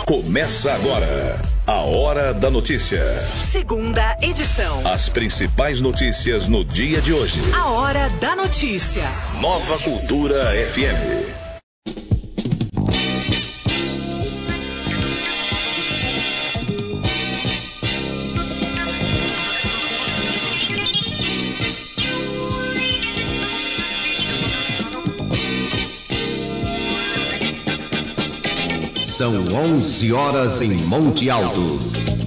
Começa agora a Hora da Notícia. Segunda edição. As principais notícias no dia de hoje. A Hora da Notícia. Nova Cultura FM. São 11 horas em Monte Alto.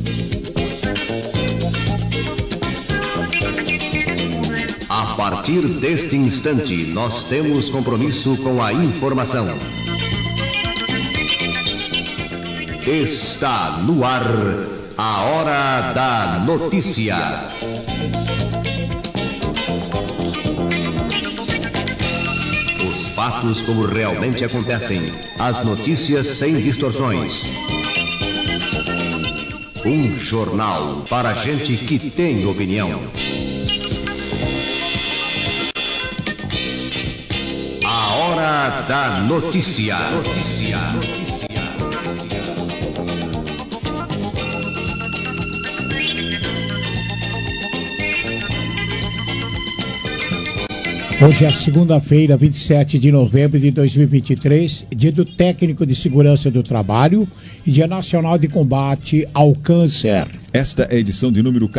A partir deste instante, nós temos compromisso com a informação. Está no ar a Hora da Notícia. Fatos como realmente acontecem. As notícias sem distorções. Um jornal para gente que tem opinião. A Hora da Notícia. Hoje é segunda-feira, 27 de novembro de 2023, dia do Técnico de Segurança do Trabalho e dia nacional de combate ao câncer. Esta é a edição de número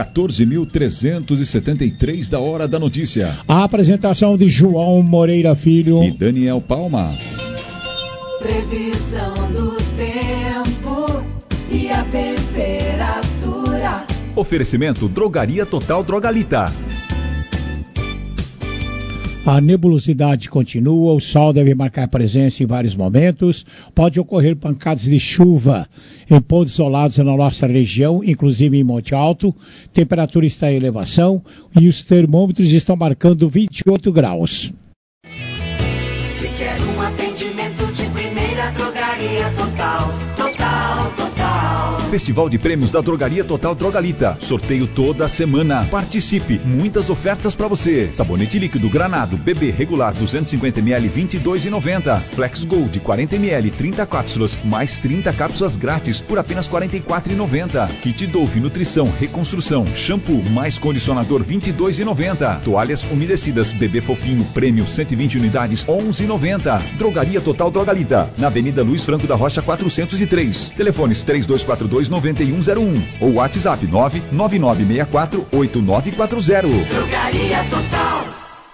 14.373 da Hora da Notícia. A apresentação de João Moreira Filho e Daniel Palma. Previsão do tempo e a temperatura. Oferecimento Drogaria Total Drogalita. A nebulosidade continua, o sol deve marcar presença em vários momentos. Pode ocorrer pancadas de chuva em pontos isolados na nossa região, inclusive em Monte Alto. Temperatura está em elevação e os termômetros estão marcando 28 graus. Se quer um atendimento de primeira, Drogaria Total. Festival de Prêmios da Drogaria Total Drogalita. Sorteio toda semana. Participe. Muitas ofertas para você. Sabonete líquido Granado bebê regular 250ml 22,90. Flex Gold 40ml 30 cápsulas mais 30 cápsulas grátis por apenas 44,90. Kit Dove Nutrição Reconstrução shampoo mais condicionador 22,90. Toalhas umedecidas bebê fofinho prêmio 120 unidades 11,90. Drogaria Total Drogalita na Avenida Luiz Franco da Rocha 403. Telefones 3242 9101 ou WhatsApp 999648940. Drogaria Total.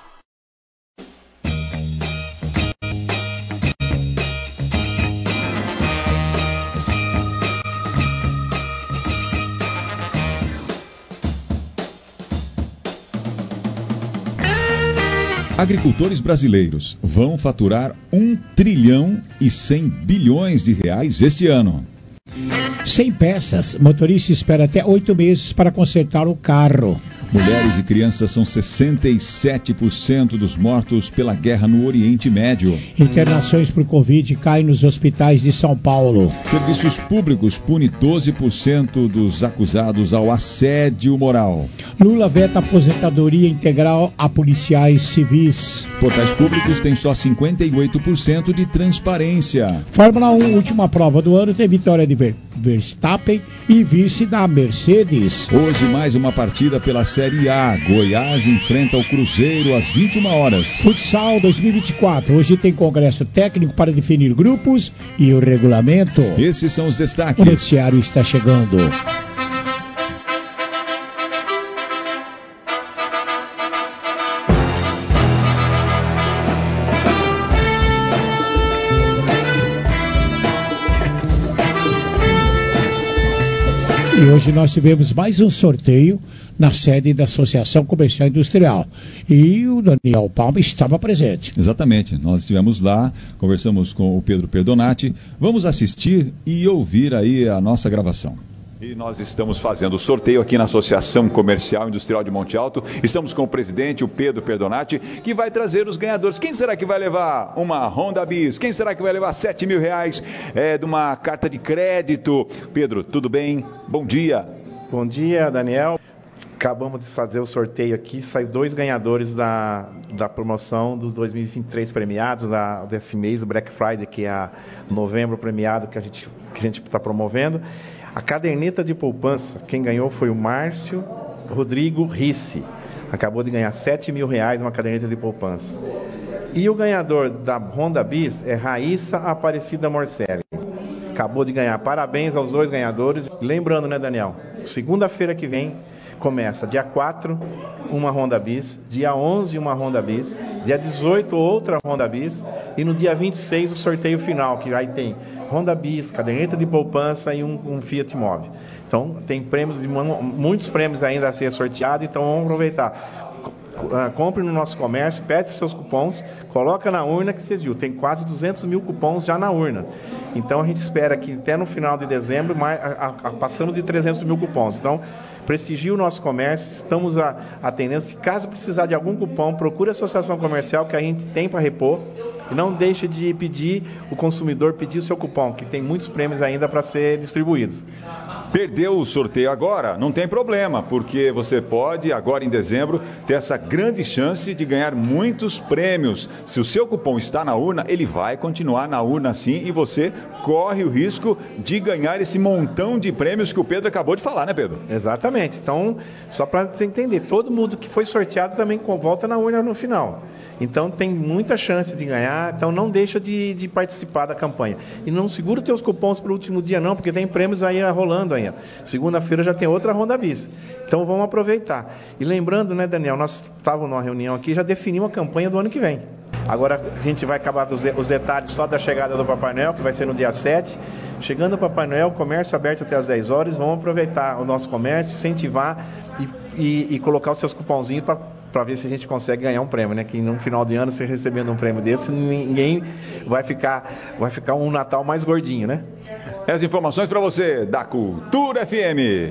Agricultores brasileiros vão faturar 1 trilhão e 100 bilhões de reais este ano. Sem peças, motorista espera até 8 meses para consertar o carro. Mulheres e crianças são 67% dos mortos pela guerra no Oriente Médio. Internações por Covid caem nos hospitais de São Paulo. Serviços públicos pune 12% dos acusados ao assédio moral. Lula veta aposentadoria integral a policiais civis. Portais públicos têm só 58% de transparência. Fórmula 1, última prova do ano, tem vitória de Verstappen e vice da Mercedes. Hoje mais uma partida pela Série A. Goiás enfrenta o Cruzeiro às 21 horas. Futsal 2024. Hoje tem congresso técnico para definir grupos e o regulamento. Esses são os destaques. O noticiário está chegando. E hoje nós tivemos mais um sorteio na sede da Associação Comercial Industrial. E o Daniel Palma estava presente. Exatamente. Nós estivemos lá, conversamos com o Pedro Perdonati. Vamos assistir e ouvir aí a nossa gravação. E nós estamos fazendo o sorteio aqui na Associação Comercial Industrial de Monte Alto. Estamos com o presidente, o Pedro Perdonati, que vai trazer os ganhadores. Quem será que vai levar uma Honda Bis? Quem será que vai levar R$7 mil de uma carta de crédito? Pedro, tudo bem? Bom dia. Bom dia, Daniel. Acabamos de fazer o sorteio aqui, saiu 2 ganhadores da promoção dos 2023 premiados, desse mês, o Black Friday, que é novembro premiado que a gente está promovendo. A caderneta de poupança, quem ganhou foi o Márcio Rodrigo Risse. Acabou de ganhar R$7.000 uma caderneta de poupança. E o ganhador da Honda Bis é Raíssa Aparecida Morcelli. Acabou de ganhar. Parabéns aos 2 ganhadores. Lembrando, né, Daniel? Segunda-feira que vem começa dia 4, uma Honda Bis, dia 11, uma Honda Bis, dia 18, outra Honda Bis, e no dia 26 o sorteio final, que aí tem Honda Bis, caderneta de poupança e um Fiat Mobi. Então, tem prêmios, muitos prêmios ainda a ser sorteado, então vamos aproveitar. Compre no nosso comércio, pede seus cupons, coloca na urna que vocês viram. Tem quase 200 mil cupons já na urna. Então, a gente espera que até no final de dezembro, passamos de 300 mil cupons. Então, prestigie o nosso comércio, estamos atendendo. Se caso precisar de algum cupom, procure a associação comercial que a gente tem para repor. E não deixe de pedir, o consumidor pedir o seu cupom, que tem muitos prêmios ainda para ser distribuídos. Perdeu o sorteio agora? Não tem problema, porque você pode, agora em dezembro, ter essa grande chance de ganhar muitos prêmios. Se o seu cupom está na urna, ele vai continuar na urna sim e você corre o risco de ganhar esse montão de prêmios que o Pedro acabou de falar, né, Pedro? Exatamente. Então, só para você entender, todo mundo que foi sorteado também volta na urna no final. Então tem muita chance de ganhar, então não deixa de participar da campanha. E não segura os teus cupons para o último dia não, porque tem prêmios aí rolando ainda. Segunda-feira já tem outra Honda Bis. Então vamos aproveitar. E lembrando, né, Daniel, nós estávamos numa reunião aqui, já definimos a campanha do ano que vem. Agora a gente vai acabar os detalhes só da chegada do Papai Noel, que vai ser no dia 7. Chegando o Papai Noel, comércio aberto até as 10 horas, vamos aproveitar o nosso comércio, incentivar e colocar os seus cupomzinhos para ver se a gente consegue ganhar um prêmio, né? Que no final de ano, você recebendo um prêmio desse, ninguém vai ficar um Natal mais gordinho, né? As informações para você da Cultura FM.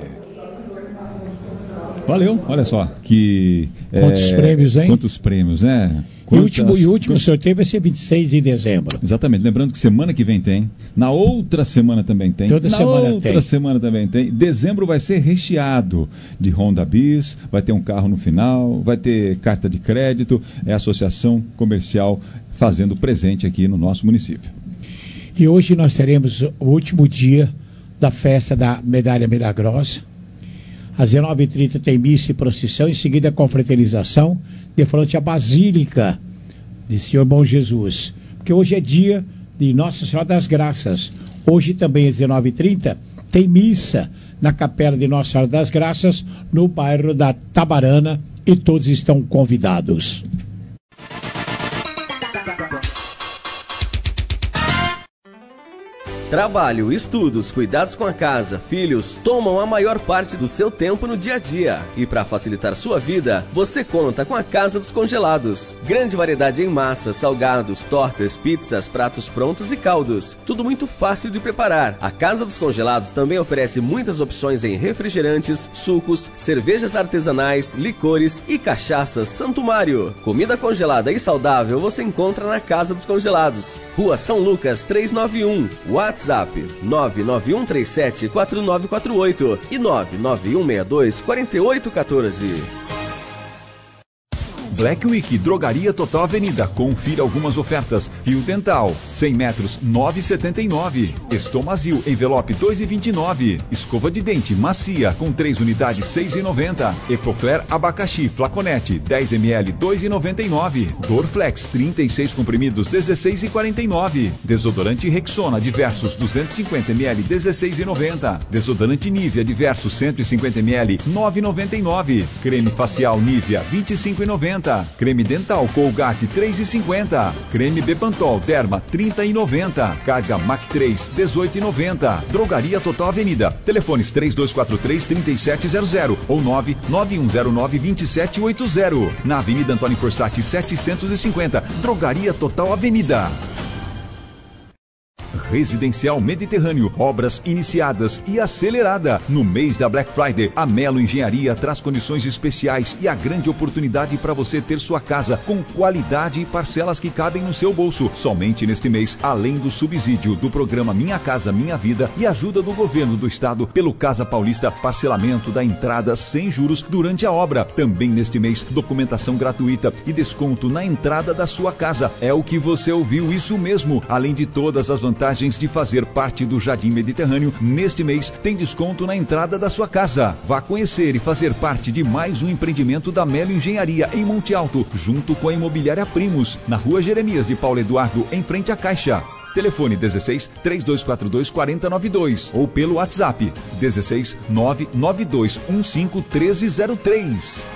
Valeu, olha só que... Quantos prêmios, hein? Quantos prêmios, né? E o último sorteio vai ser 26 de dezembro. Exatamente, lembrando que semana que vem tem, na outra semana também tem, semana também tem. Dezembro vai ser recheado de Honda Bis, vai ter um carro no final, vai ter carta de crédito, é a associação comercial fazendo presente aqui no nosso município. E hoje nós teremos o último dia da festa da Medalha Milagrosa. Às 19h30 tem missa e procissão, em seguida a confraternização, de frente à Basílica de Senhor Bom Jesus. Porque hoje é dia de Nossa Senhora das Graças. Hoje também às 19h30 tem missa na Capela de Nossa Senhora das Graças, no bairro da Tabarana, e todos estão convidados. Trabalho, estudos, cuidados com a casa, filhos, tomam a maior parte do seu tempo no dia a dia. E para facilitar sua vida, você conta com a Casa dos Congelados. Grande variedade em massas, salgados, tortas, pizzas, pratos prontos e caldos. Tudo muito fácil de preparar. A Casa dos Congelados também oferece muitas opções em refrigerantes, sucos, cervejas artesanais, licores e cachaças Santo Mário. Comida congelada e saudável você encontra na Casa dos Congelados. Rua São Lucas 391, WhatsApp 991374948 e 991624814. Black Week, Drogaria Total Avenida. Confira algumas ofertas. Fio dental, 100 metros, 9,79. Estomazil, envelope 2,29. Escova de dente macia, com 3 unidades, 6,90. Epocler abacaxi, flaconete, 10 ml, 2,99. Dorflex, 36 comprimidos, 16,49. Desodorante Rexona, diversos, 250 ml, 16,90. Desodorante Nivea, diversos, 150 ml, 9,99. Creme facial Nivea, 25,90. Creme dental Colgate 3,50. Creme Bepantol Derma 30,90. Carga Mac 3 18,90. Drogaria Total Avenida. Telefones 3243-3700 ou 99109-2780. Na Avenida Antônio Corsatti 750. Drogaria Total Avenida. Residencial Mediterrâneo, obras iniciadas e acelerada. No mês da Black Friday, a Melo Engenharia traz condições especiais e a grande oportunidade para você ter sua casa com qualidade e parcelas que cabem no seu bolso. Somente neste mês, além do subsídio do programa Minha Casa Minha Vida e ajuda do governo do estado pelo Casa Paulista, parcelamento da entrada sem juros durante a obra. Também neste mês, documentação gratuita e desconto na entrada da sua casa. É o que você ouviu, isso mesmo. Além de todas as vantagens de fazer parte do Jardim Mediterrâneo, neste mês tem desconto na entrada da sua casa. Vá conhecer e fazer parte de mais um empreendimento da Melo Engenharia em Monte Alto, junto com a Imobiliária Primos, na Rua Jeremias de Paulo Eduardo, em frente à Caixa. Telefone 16 3242 4092 ou pelo WhatsApp 16 992 15 1303.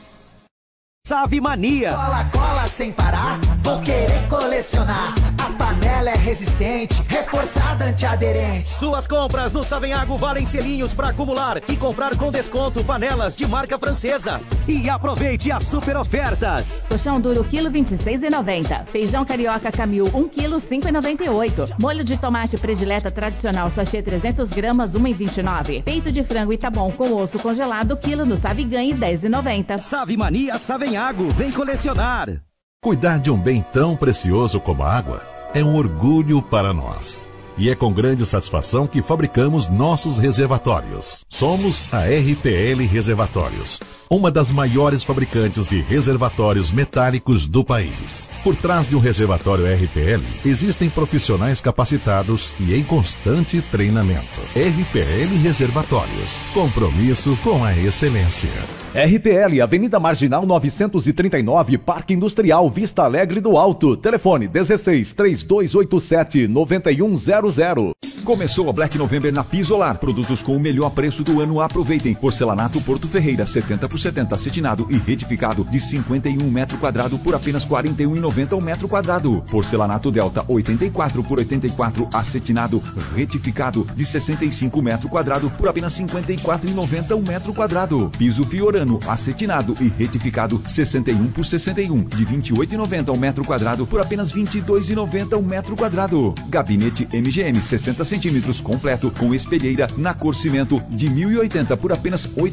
Save Mania. Cola, cola sem parar, vou querer colecionar. A panela é resistente, reforçada, antiaderente. Suas compras no Savenhago valem selinhos para acumular e comprar com desconto panelas de marca francesa. E aproveite as super ofertas. Colchão duro quilo 26,90. Feijão carioca Camil 1 quilo 5,98. Molho de tomate predileta tradicional sachê 300 gramas 1,29. Peito de frango Itabom com osso congelado quilo no Save Ganhe 10,90. Save Mania Savenhago. Vem colecionar. Cuidar de um bem tão precioso como a água é um orgulho para nós. E é com grande satisfação que fabricamos nossos reservatórios. Somos a RPL Reservatórios, uma das maiores fabricantes de reservatórios metálicos do país. Por trás de um reservatório RPL, existem profissionais capacitados e em constante treinamento. RPL Reservatórios, compromisso com a excelência. RPL, Avenida Marginal 939, Parque Industrial, Vista Alegre do Alto. Telefone 16 3287 9100. Começou a Black November na Pisolar. Produtos com o melhor preço do ano. Aproveitem. Porcelanato Porto Ferreira 70 por 70 acetinado e retificado de 51 metro quadrado por apenas R$ 41,90 o metro quadrado. Porcelanato Delta 84 por 84 acetinado retificado de 65 metro quadrado por apenas R$ 54,90 o metro quadrado. Piso Fiorano acetinado e retificado 61 por 61 de R$ 28,90 o metro quadrado por apenas R$ 22,90 o metro quadrado. Gabinete MGM 60 centímetros completo com espelheira na cor cimento de 1.080 por apenas R$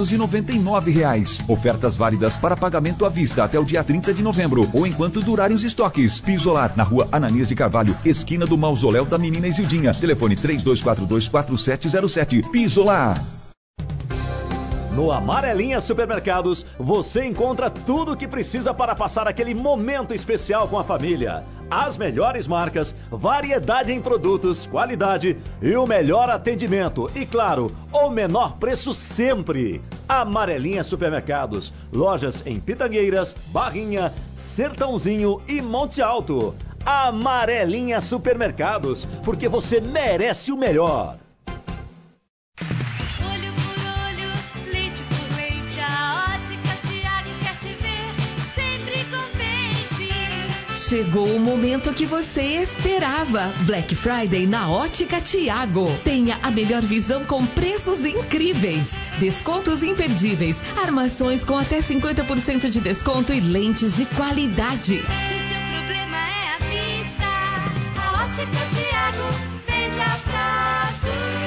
899. Ofertas válidas para pagamento à vista até o dia 30 de novembro ou enquanto durarem os estoques. Pisolar na Rua Ananias de Carvalho, esquina do Mausoléu da Menina Isildinha. Telefone 3242-4707. Pisolar. No Amarelinha Supermercados, você encontra tudo o que precisa para passar aquele momento especial com a família. As melhores marcas, variedade em produtos, qualidade e o melhor atendimento. E claro, o menor preço sempre. Amarelinha Supermercados, lojas em Pitangueiras, Barrinha, Sertãozinho e Monte Alto. Amarelinha Supermercados, porque você merece o melhor. Chegou o momento que você esperava. Black Friday na Ótica Tiago. Tenha a melhor visão com preços incríveis. Descontos imperdíveis. Armações com até 50% de desconto e lentes de qualidade. Se seu problema é a vista, a Ótica Tiago vende a prazo.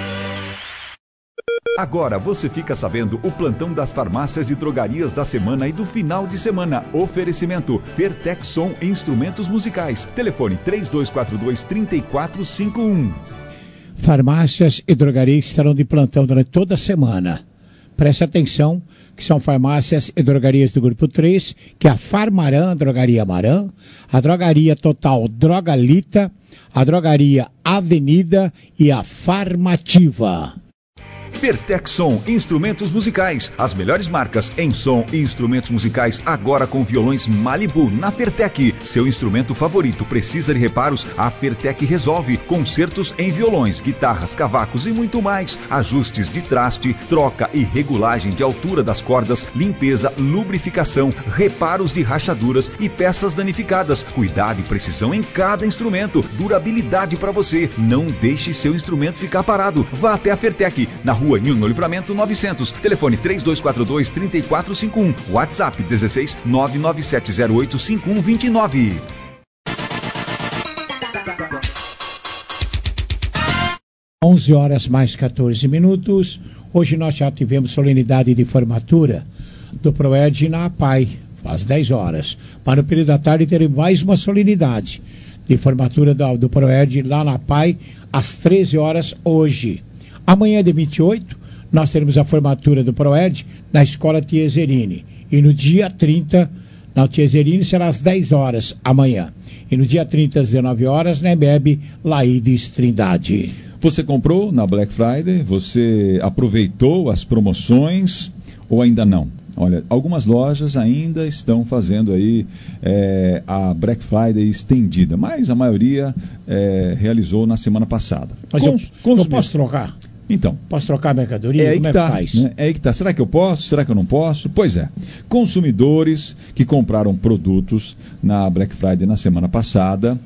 Agora você fica sabendo o plantão das farmácias e drogarias da semana e do final de semana. Oferecimento Fertex Som Instrumentos Musicais. Telefone 3242-3451. Farmácias e drogarias estarão de plantão durante toda a semana. Preste atenção que são farmácias e drogarias do Grupo 3, que é a Farmarã, a Drogaria Marã, a Drogaria Total Drogalita, a Drogaria Avenida e a Farmativa. Fertex Som Instrumentos Musicais. As melhores marcas em som e instrumentos musicais agora com violões Malibu na Fertec. Seu instrumento favorito precisa de reparos? A Fertec resolve. Concertos em violões, guitarras, cavacos e muito mais. Ajustes de traste, troca e regulagem de altura das cordas, limpeza, lubrificação, reparos de rachaduras e peças danificadas. Cuidado e precisão em cada instrumento. Durabilidade para você. Não deixe seu instrumento ficar parado. Vá até a Fertec, na Rua Nilo Livramento 900. Telefone 3242-3451. WhatsApp 16 99708-5129. 11 horas mais 14 minutos. Hoje nós já tivemos solenidade de formatura do PROERD na APAI, às 10 horas. Para o período da tarde teremos mais uma solenidade de formatura do PROERD lá na APAI, às 13 horas hoje. Amanhã, de 28, nós teremos a formatura do PROERD na Escola Tieserini. E no dia 30, na Tieserini, será às 10 horas amanhã. E no dia 30, às 19 horas, na EMEB Laides Trindade. Você comprou na Black Friday? Você aproveitou as promoções ou ainda não? Olha, algumas lojas ainda estão fazendo aí a Black Friday estendida, mas a maioria realizou na semana passada. Mas eu posso trocar? Então. Posso trocar a mercadoria? Como é que faz? Né? É aí que tá. Será que eu posso? Será que eu não posso? Pois é. Consumidores que compraram produtos na Black Friday na semana passada,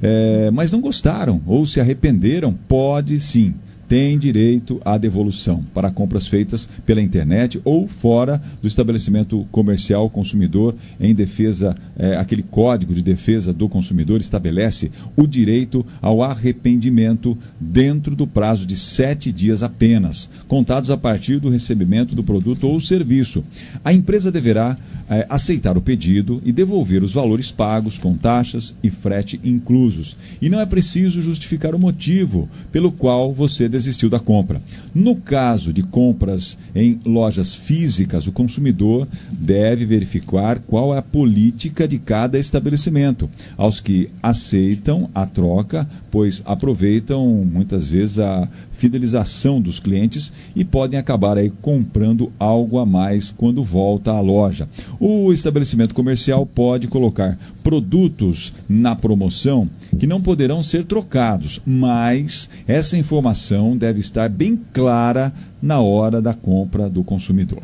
mas não gostaram ou se arrependeram, pode sim. Tem direito à devolução para compras feitas pela internet ou fora do estabelecimento comercial. Consumidor em defesa, aquele Código de Defesa do Consumidor estabelece o direito ao arrependimento dentro do prazo de 7 dias apenas, contados a partir do recebimento do produto ou serviço. A empresa deverá aceitar o pedido e devolver os valores pagos com taxas e frete inclusos. E não é preciso justificar o motivo pelo qual você desistiu da compra. No caso de compras em lojas físicas, o consumidor deve verificar qual é a política de cada estabelecimento. Aos que aceitam a troca, pois aproveitam muitas vezes a fidelização dos clientes e podem acabar aí comprando algo a mais quando volta à loja. O estabelecimento comercial pode colocar produtos na promoção que não poderão ser trocados, mas essa informação deve estar bem clara na hora da compra do consumidor.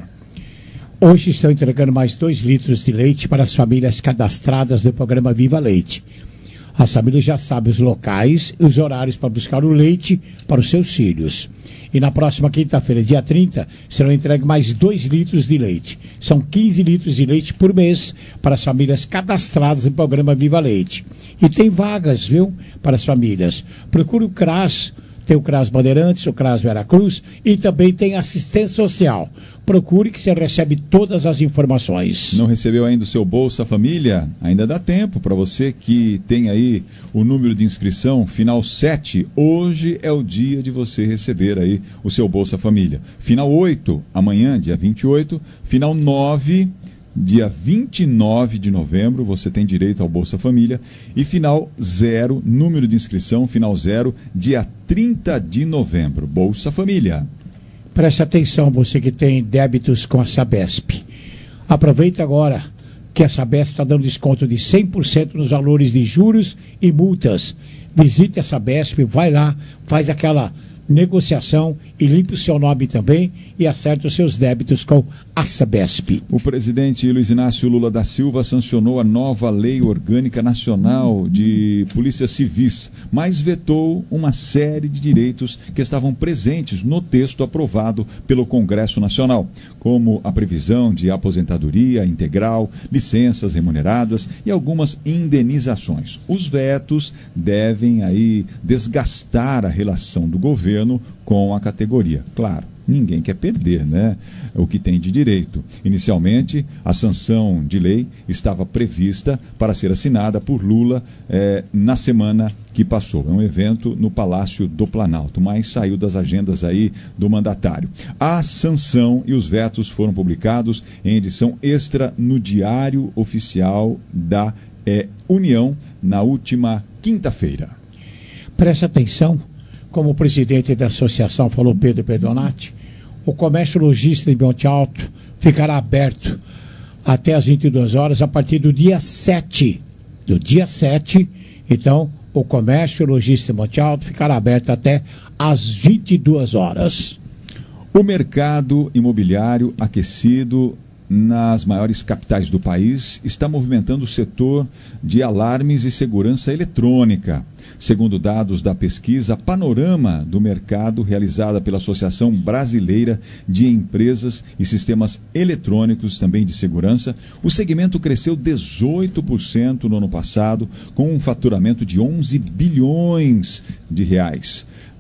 Hoje estão entregando mais 2 litros de leite para as famílias cadastradas do programa Viva Leite. As famílias já sabem os locais e os horários para buscar o leite para os seus filhos. E na próxima quinta-feira, dia 30, serão entregues mais 2 litros de leite. São 15 litros de leite por mês para as famílias cadastradas no programa Viva Leite. E tem vagas, viu, para as famílias. Procure o CRAS, tem o CRAS Bandeirantes, o CRAS Veracruz e também tem assistência social. Procure que você recebe todas as informações. Não recebeu ainda o seu Bolsa Família? Ainda dá tempo para você que tem aí o número de inscrição final 7. Hoje é o dia de você receber aí o seu Bolsa Família. Final 8, amanhã, dia 28. Final 9, dia 29 de novembro, você tem direito ao Bolsa Família. E final 0, número de inscrição, final 0, dia 30 de novembro. Bolsa Família. Preste atenção, você que tem débitos com a Sabesp. Aproveita agora que a Sabesp está dando desconto de 100% nos valores de juros e multas. Visite a Sabesp, vai lá, faz aquela negociação e limpe o seu nome também e acerte os seus débitos com a Sabesp. O presidente Luiz Inácio Lula da Silva sancionou a nova Lei Orgânica Nacional de Polícias Civis, mas vetou uma série de direitos que estavam presentes no texto aprovado pelo Congresso Nacional, como a previsão de aposentadoria integral, licenças remuneradas e algumas indenizações. Os vetos devem aí desgastar a relação do governo com a categoria. Claro, ninguém quer perder, né, o que tem de direito. Inicialmente, a sanção de lei estava prevista para ser assinada por Lula na semana que passou. É um evento no Palácio do Planalto, mas saiu das agendas aí do mandatário. A sanção e os vetos foram publicados em edição extra no Diário Oficial da União na última quinta-feira. Preste atenção. Como o presidente da associação falou, Pedro Perdonati, o comércio logístico de Monte Alto ficará aberto até às 22 horas a partir do dia 7. Do dia 7, então, o comércio logístico de Monte Alto ficará aberto até às 22 horas. O mercado imobiliário aquecido nas maiores capitais do país está movimentando o setor de alarmes e segurança eletrônica. Segundo dados da pesquisa Panorama do Mercado, realizada pela Associação Brasileira de Empresas e Sistemas Eletrônicos, também de segurança, o segmento cresceu 18% no ano passado, com um faturamento de 11 bilhões de reais.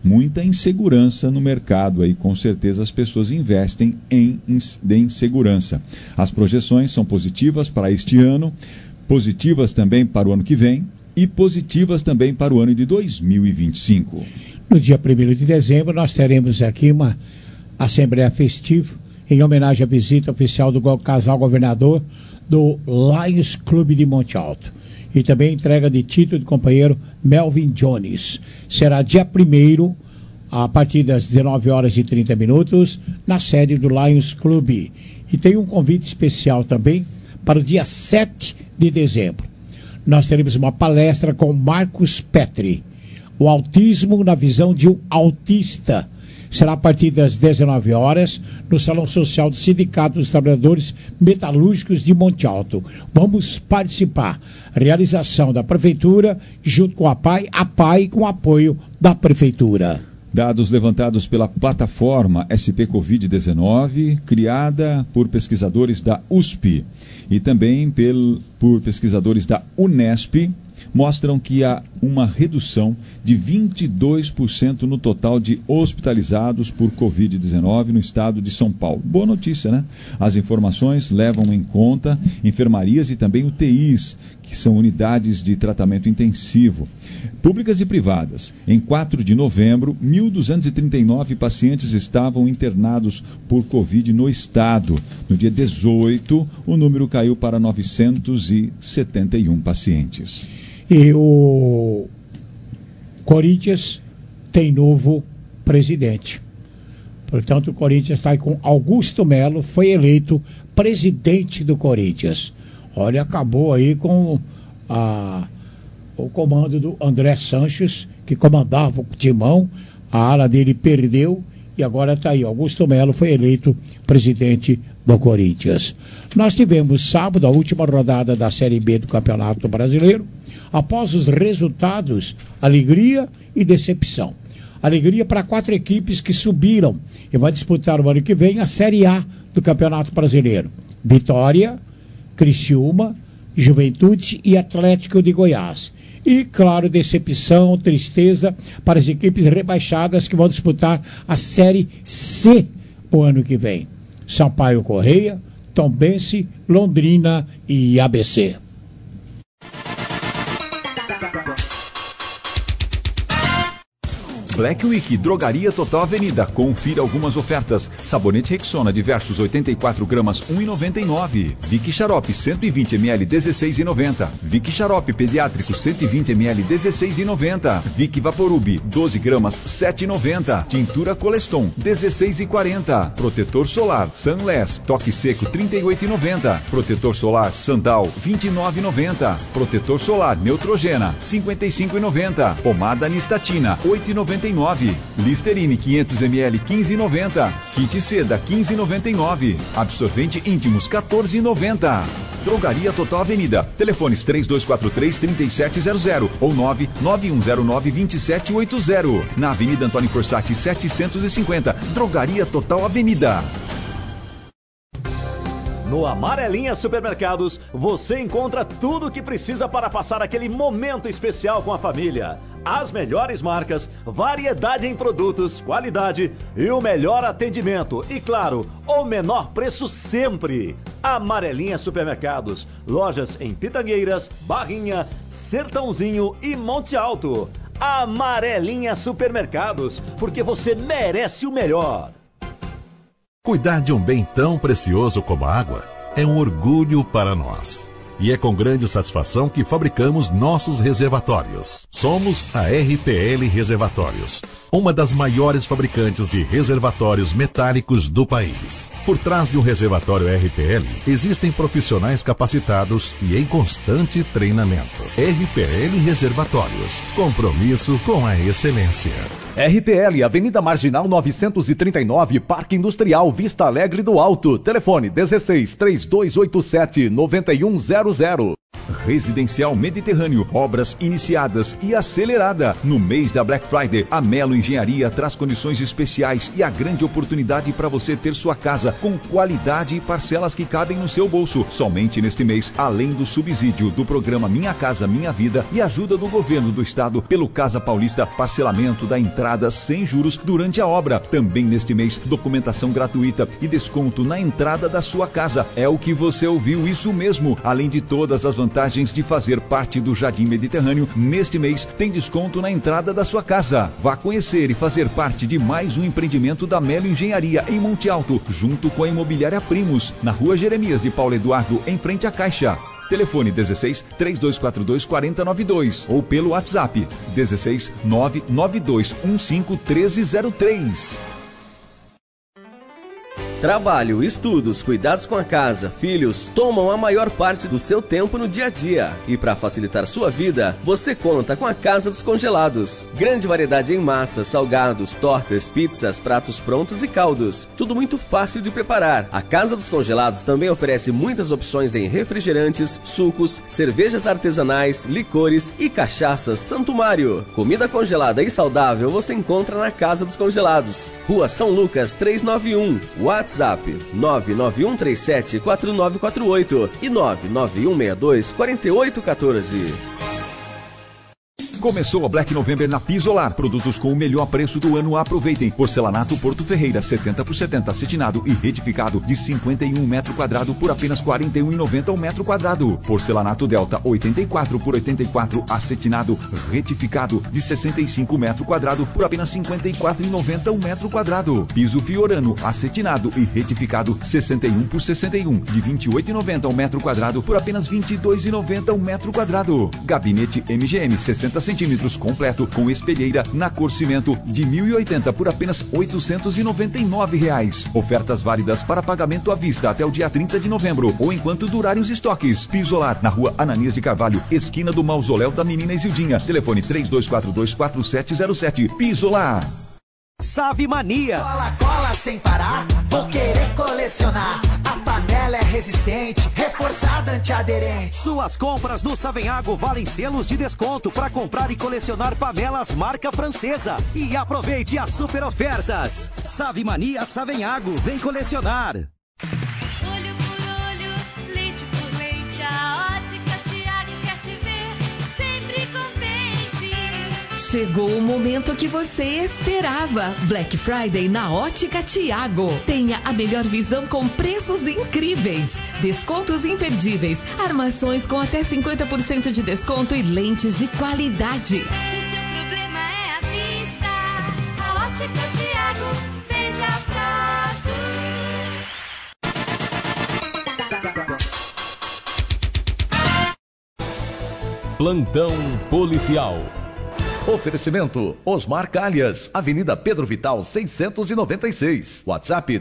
muita insegurança no mercado aí, com certeza as pessoas investem em segurança. As projeções são positivas para este ano, positivas também para o ano que vem e positivas também para o ano de 2025. No dia 1º de dezembro nós teremos aqui uma assembleia festiva em homenagem à visita oficial do casal governador do Lions Clube de Monte Alto. E também entrega de título de companheiro Melvin Jones. Será dia 1º, a partir das 19h30, na sede do Lions Clube. E tem um convite especial também para o dia 7 de dezembro. Nós teremos uma palestra com Marcos Petri. O autismo na visão de um autista. Será a partir das 19h, no Salão Social do Sindicato dos Trabalhadores Metalúrgicos de Monte Alto. Vamos participar. Realização da Prefeitura, junto com a PAI com apoio da Prefeitura. Dados levantados pela plataforma SP Covid-19, criada por pesquisadores da USP e também por pesquisadores da Unesp, mostram que há uma redução de 22% no total de hospitalizados por Covid-19 no estado de São Paulo. Boa notícia, né? As informações levam em conta enfermarias e também UTIs, que são unidades de tratamento intensivo, públicas e privadas. Em 4 de novembro, 1.239 pacientes estavam internados por Covid no estado. No dia 18, o número caiu para 971 pacientes. E o Corinthians tem novo presidente. Portanto, o Corinthians está aí com Augusto Melo, foi eleito presidente do Corinthians. Olha, acabou aí com o comando do André Sanches, que comandava o timão, a ala dele perdeu e agora está aí. Augusto Melo foi eleito presidente do Corinthians. Nós tivemos sábado a última rodada da Série B do Campeonato Brasileiro. Após os resultados, alegria e decepção. Alegria para 4 equipes que subiram e vai disputar o ano que vem a Série A do Campeonato Brasileiro. Vitória, Criciúma, Juventude e Atlético de Goiás. E, claro, decepção, tristeza para as equipes rebaixadas que vão disputar a Série C o ano que vem. Sampaio Correia, Tombense, Londrina e ABC. Black Week, Drogaria Total Avenida. Confira algumas ofertas. Sabonete Rexona, diversos 84 gramas, 1,99. Vick Xarope, 120 ml, 16,90. Vick Xarope Pediátrico, 120 ml, 16,90. Vick Vaporub, 12 gramas, 7,90. Tintura Coleston, 16,40. Protetor solar Sunless, toque seco, 38,90. Protetor solar Sandal, 29,90. Protetor solar Neutrogena, 55,90. Pomada Nistatina, 8,99. Listerine 500 ml, 15,90. Kit Seda, 15,99. Absorvente Íntimos, 14,90. Drogaria Total Avenida. Telefones 3243-3700 ou 99109-2780. Na Avenida Antônio Corsatti, 750. Drogaria Total Avenida. No Amarelinha Supermercados, você encontra tudo o que precisa para passar aquele momento especial com a família. As melhores marcas, variedade em produtos, qualidade e o melhor atendimento. E claro, o menor preço sempre. Amarelinha Supermercados. Lojas em Pitangueiras, Barrinha, Sertãozinho e Monte Alto. Amarelinha Supermercados, porque você merece o melhor. Cuidar de um bem tão precioso como a água é um orgulho para nós. E é com grande satisfação que fabricamos nossos reservatórios. Somos a RPL Reservatórios, uma das maiores fabricantes de reservatórios metálicos do país. Por trás de um reservatório RPL, existem profissionais capacitados e em constante treinamento. RPL Reservatórios, compromisso com a excelência. RPL, Avenida Marginal 939, Parque Industrial, Vista Alegre do Alto. Telefone 16 3287 9100. Residencial Mediterrâneo, obras iniciadas e acelerada. No mês da Black Friday, a Melo Engenharia traz condições especiais e a grande oportunidade para você ter sua casa com qualidade e parcelas que cabem no seu bolso. Somente neste mês, além do subsídio do programa Minha Casa Minha Vida e ajuda do governo do estado pelo Casa Paulista, parcelamento da entrada sem juros durante a obra. Também neste mês, documentação gratuita e desconto na entrada da sua casa. É o que você ouviu, isso mesmo. Além de todas as vantagens de fazer parte do Jardim Mediterrâneo, neste mês tem desconto na entrada da sua casa. Vá conhecer e fazer parte de mais um empreendimento da Melo Engenharia em Monte Alto, junto com a Imobiliária Primos, na Rua Jeremias de Paulo Eduardo, em frente à Caixa. Telefone 16 3242 4092 ou pelo WhatsApp 16 992 15 1303. Trabalho, estudos, cuidados com a casa, filhos, tomam a maior parte do seu tempo no dia a dia. E para facilitar sua vida, você conta com a Casa dos Congelados. Grande variedade em massas, salgados, tortas, pizzas, pratos prontos e caldos. Tudo muito fácil de preparar. A Casa dos Congelados também oferece muitas opções em refrigerantes, sucos, cervejas artesanais, licores e cachaças Santo Mário. Comida congelada e saudável você encontra na Casa dos Congelados. Rua São Lucas 391, WhatsApp 991374948 e 991624814. Começou a Black November na Pisolar. Produtos com o melhor preço do ano. Aproveitem. Porcelanato Porto Ferreira 70 por 70 acetinado e retificado de 51 metro quadrado por apenas R$ 41,90 o metro quadrado. Porcelanato Delta 84 por 84 acetinado retificado de 65 metro quadrado por apenas R$ 54,90 o metro quadrado. Piso Fiorano acetinado e retificado 61 por 61 de R$ 28,90 o metro quadrado por apenas R$ 22,90 o metro quadrado. Gabinete MGM 60 centímetros completo com espelheira na cor cimento de 1.080 por apenas R$ 899. Ofertas válidas para pagamento à vista até o dia 30 de novembro ou enquanto durarem os estoques. Pisolar na Rua Ananias de Carvalho, esquina do Mausoléu da Menina Isildinha. Telefone 32424707. Pisolar. Save Mania. Cola, cola sem parar, vou querer colecionar. A panela é resistente, reforçada, antiaderente. Suas compras no Savenhago valem selos de desconto para comprar e colecionar panelas marca francesa. E aproveite as super ofertas. Save Mania Savenhago, vem colecionar. Olho por olho, leite por leite, a Ótica Tiago quer te ver sempre contente. Chegou o momento que você esperava. Black Friday na Ótica Tiago. Tenha a melhor visão com preços incríveis. Descontos imperdíveis. Armações com até 50% de desconto e lentes de qualidade. Se seu problema é a vista, a Ótica Tiago vende a prazo. Plantão policial. Oferecimento Osmar Calhas, Avenida Pedro Vital 696, WhatsApp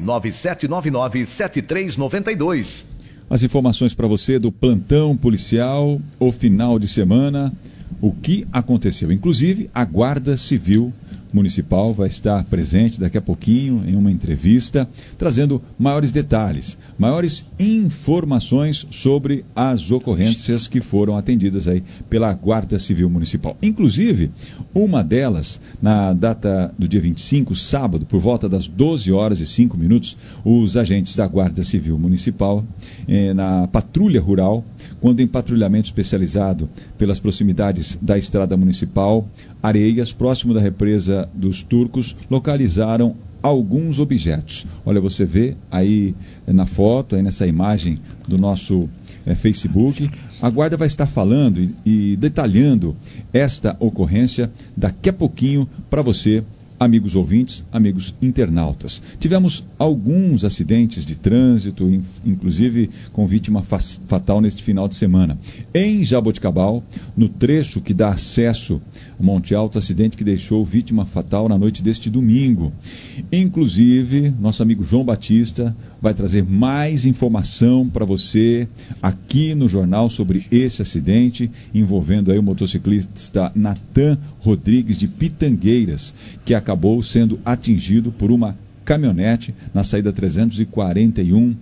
997997392. As informações para você do plantão policial, o final de semana, o que aconteceu. Inclusive, a Guarda Civil Municipal vai estar presente daqui a pouquinho em uma entrevista, trazendo maiores detalhes, maiores informações sobre as ocorrências que foram atendidas aí pela Guarda Civil Municipal. Inclusive, uma delas, na data do dia 25, sábado, por volta das 12h05, os agentes da Guarda Civil Municipal, na patrulha rural, quando em patrulhamento especializado pelas proximidades da Estrada Municipal, Areias, próximo da represa dos Turcos, localizaram alguns objetos. Olha, você vê aí na foto, aí nessa imagem do nosso Facebook, a Guarda vai estar falando e detalhando esta ocorrência daqui a pouquinho para você, amigos ouvintes, amigos internautas. Tivemos alguns acidentes de trânsito, inclusive com vítima fatal neste final de semana. Em Jaboticabal, no trecho que dá acesso a Monte Alto, acidente que deixou vítima fatal na noite deste domingo. Inclusive, nosso amigo João Batista vai trazer mais informação para você aqui no jornal sobre esse acidente envolvendo aí o motociclista Natan Rodrigues de Pitangueiras, que acabou sendo atingido por uma caminhonete na saída 341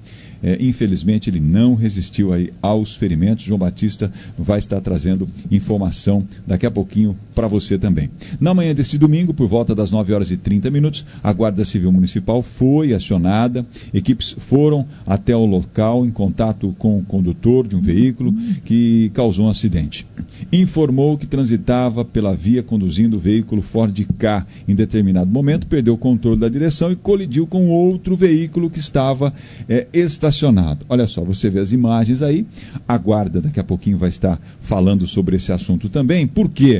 Infelizmente, ele não resistiu aí aos ferimentos. João Batista vai estar trazendo informação daqui a pouquinho para você também. Na manhã deste domingo, por volta das 9h30, a Guarda Civil Municipal foi acionada. Equipes foram até o local em contato com o condutor de um veículo que causou um acidente. Informou que transitava pela via conduzindo o veículo Ford Ka. Em determinado momento, perdeu o controle da direção e colidiu com outro veículo que estava estacionado. Olha só, você vê as imagens aí. A guarda daqui a pouquinho vai estar falando sobre esse assunto também. Por quê?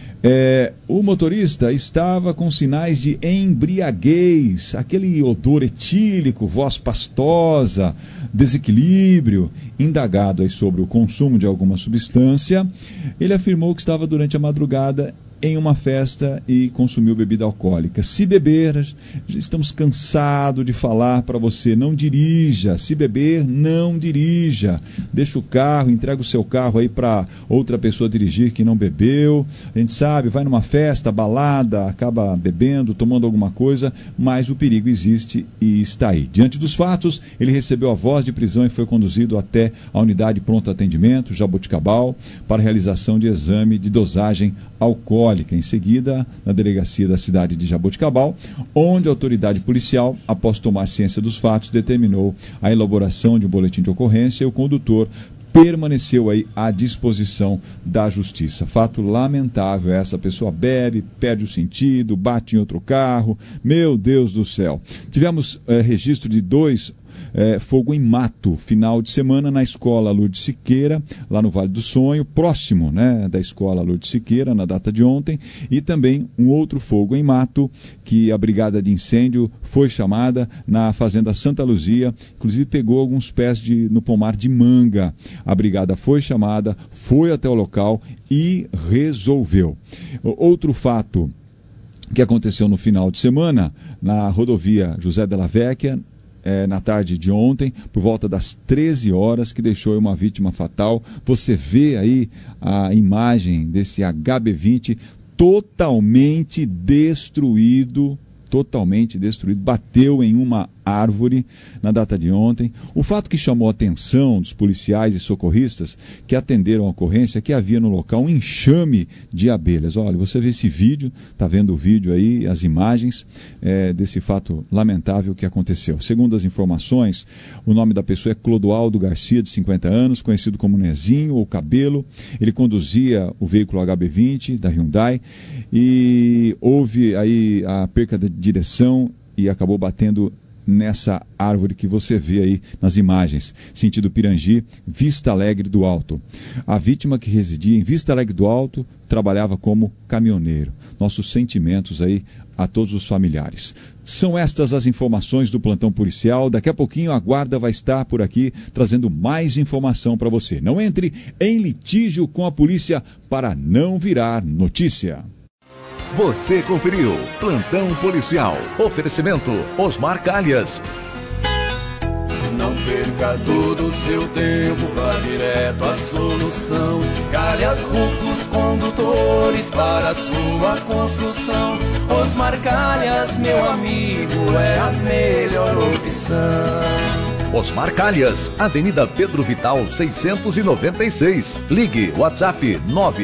O motorista estava com sinais de embriaguez, aquele odor etílico, voz pastosa, desequilíbrio. Indagado aí sobre o consumo de alguma substância, ele afirmou que estava durante a madrugada em uma festa e consumiu bebida alcoólica. Se beber, já estamos cansados de falar para você, não dirija. Se beber, não dirija. Deixa o carro, entrega o seu carro aí para outra pessoa dirigir que não bebeu. A gente sabe, vai numa festa, balada, acaba bebendo, tomando alguma coisa, mas o perigo existe e está aí. Diante dos fatos, ele recebeu a voz de prisão e foi conduzido até a unidade de pronto atendimento, Jaboticabal, para realização de exame de dosagem alcoólica. Em seguida, na delegacia da cidade de Jaboticabal, onde a autoridade policial, após tomar ciência dos fatos, determinou a elaboração de um boletim de ocorrência e o condutor permaneceu aí à disposição da justiça. Fato lamentável, essa pessoa bebe, perde o sentido, bate em outro carro, meu Deus do céu. Tivemos registro de 2 fogo em mato, final de semana na escola Lourdes Siqueira, lá no Vale do Sonho, próximo, né, da escola Lourdes Siqueira, na data de ontem, e também um outro fogo em mato, que a brigada de incêndio foi chamada na fazenda Santa Luzia, inclusive pegou alguns pés no pomar de manga. A brigada foi chamada, foi até o local e resolveu. Outro fato que aconteceu no final de semana, na rodovia José de la Vecchia, na tarde de ontem, por volta das 13 horas, que deixou uma vítima fatal. Você vê aí a imagem desse HB20 totalmente destruído, bateu em uma árvore na data de ontem. O fato que chamou a atenção dos policiais e socorristas que atenderam a ocorrência é que havia no local um enxame de abelhas. Olha, você vê esse vídeo, está vendo o vídeo aí, as imagens desse fato lamentável que aconteceu. Segundo as informações, o nome da pessoa é Clodoaldo Garcia, de 50 anos, conhecido como Nezinho ou Cabelo. Ele conduzia o veículo HB20 da Hyundai e houve aí a perca de direção e acabou batendo nessa árvore que você vê aí nas imagens, sentido Pirangi, Vista Alegre do Alto. A vítima, que residia em Vista Alegre do Alto, trabalhava como caminhoneiro. Nossos sentimentos aí a todos os familiares. São estas as informações do plantão policial. Daqui a pouquinho a guarda vai estar por aqui trazendo mais informação para você. Não entre em litígio com a polícia para não virar notícia. Você conferiu Plantão Policial. Oferecimento Osmar Calhas. Não perca todo o seu tempo, vá direto à solução. Calhas Rufos Condutores para a sua construção. Osmar Calhas, meu amigo, é a melhor opção. Osmar Calhas, Avenida Pedro Vital 696. Ligue WhatsApp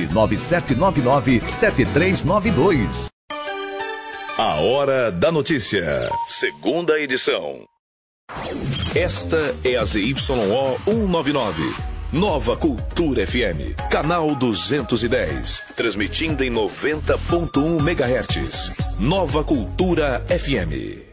997997392. A Hora da Notícia, segunda edição. Esta é a ZYO 199, Nova Cultura FM, canal 210, transmitindo em 90.1 MHz. Nova Cultura FM.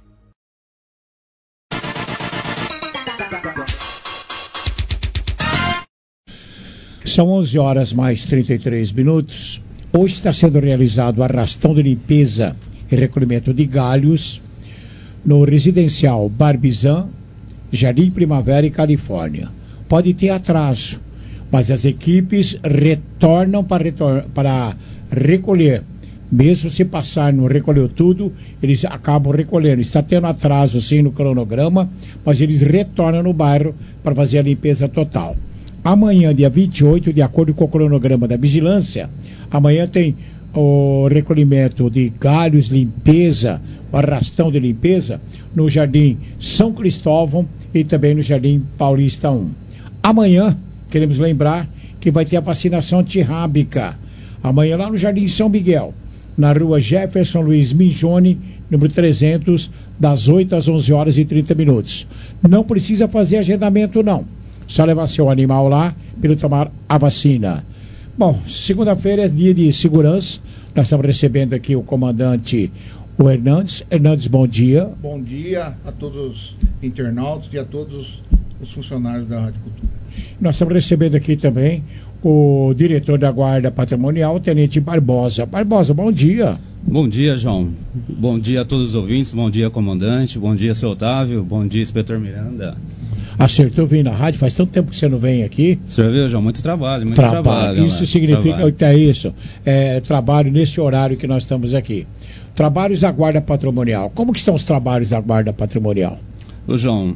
São 11 horas mais 33 minutos. Hoje está sendo realizado o arrastão de limpeza e recolhimento de galhos no residencial Barbizan, Jardim Primavera e Califórnia. Pode ter atraso, mas as equipes retornam para recolher. Mesmo se passar, não recolheu tudo, eles acabam recolhendo. Está tendo atraso sim no cronograma, mas eles retornam no bairro para fazer a limpeza total. Amanhã, dia 28, de acordo com o cronograma da vigilância, amanhã tem o recolhimento de galhos, limpeza, o arrastão de limpeza no Jardim São Cristóvão e também no Jardim Paulista 1. Amanhã, queremos lembrar que vai ter a vacinação antirrábica. Amanhã lá no Jardim São Miguel, na rua Jefferson Luiz Minjone, número 300, das 8 às 11 horas e 30 minutos. Não precisa fazer agendamento, não. Só levar seu animal lá para ele tomar a vacina. Bom, segunda-feira é dia de segurança. Nós estamos recebendo aqui o comandante, o Hernandes. Hernandes, bom dia. Bom dia a todos os internautas e a todos os funcionários da Rádio Cultura. Nós estamos recebendo aqui também o diretor da Guarda Patrimonial, Tenente Barbosa. Barbosa, bom dia. Bom dia, João. Bom dia a todos os ouvintes, bom dia, comandante, bom dia, seu Otávio, bom dia, inspetor Miranda. Acertou vir na rádio, faz tanto tempo que você não vem aqui. O senhor viu, João? Muito trabalho, muito trabalho. Isso significa que é isso, trabalho nesse horário que nós estamos aqui. Trabalhos da Guarda Patrimonial. Como que estão os trabalhos da Guarda Patrimonial? Ô, João,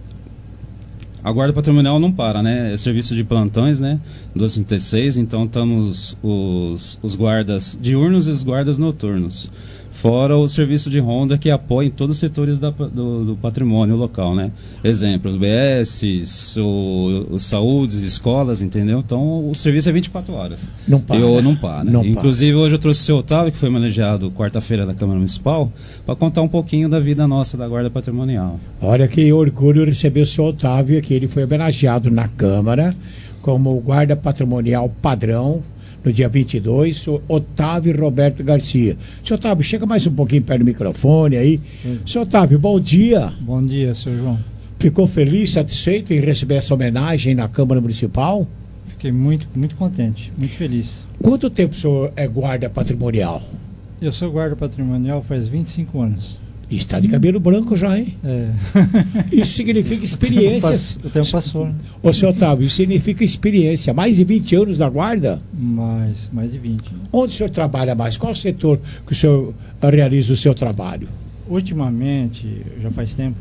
a Guarda Patrimonial não para, né? É serviço de plantões, né? 236, então estamos os guardas diurnos e os guardas noturnos. Fora o serviço de ronda que apoia em todos os setores do patrimônio local, né? Exemplo, os BS, os saúdes, escolas, entendeu? Então o serviço é 24 horas. Não para. Não para, né? Não Inclusive para. hoje eu trouxe o seu Otávio, que foi homenageado quarta-feira da Câmara Municipal, para contar um pouquinho da vida nossa da Guarda Patrimonial. Olha que orgulho receber o seu Otávio aqui. Ele foi homenageado na Câmara como guarda patrimonial padrão. No dia 22, o Otávio Roberto Garcia. Seu Otávio, chega mais um pouquinho perto do microfone aí. Seu Otávio, bom dia. Bom dia, seu João. Ficou feliz, satisfeito em receber essa homenagem na Câmara Municipal? Fiquei muito contente, muito feliz. Quanto tempo o senhor é guarda patrimonial? Eu sou guarda patrimonial faz 25 anos. Está de cabelo branco já, hein? É. Isso significa experiência. O tempo passou. Né? Ô, seu Otávio, isso significa experiência. Mais de 20 anos na guarda? Mais de 20. Onde o senhor trabalha mais? Qual setor que o senhor realiza o seu trabalho? Ultimamente, já faz tempo.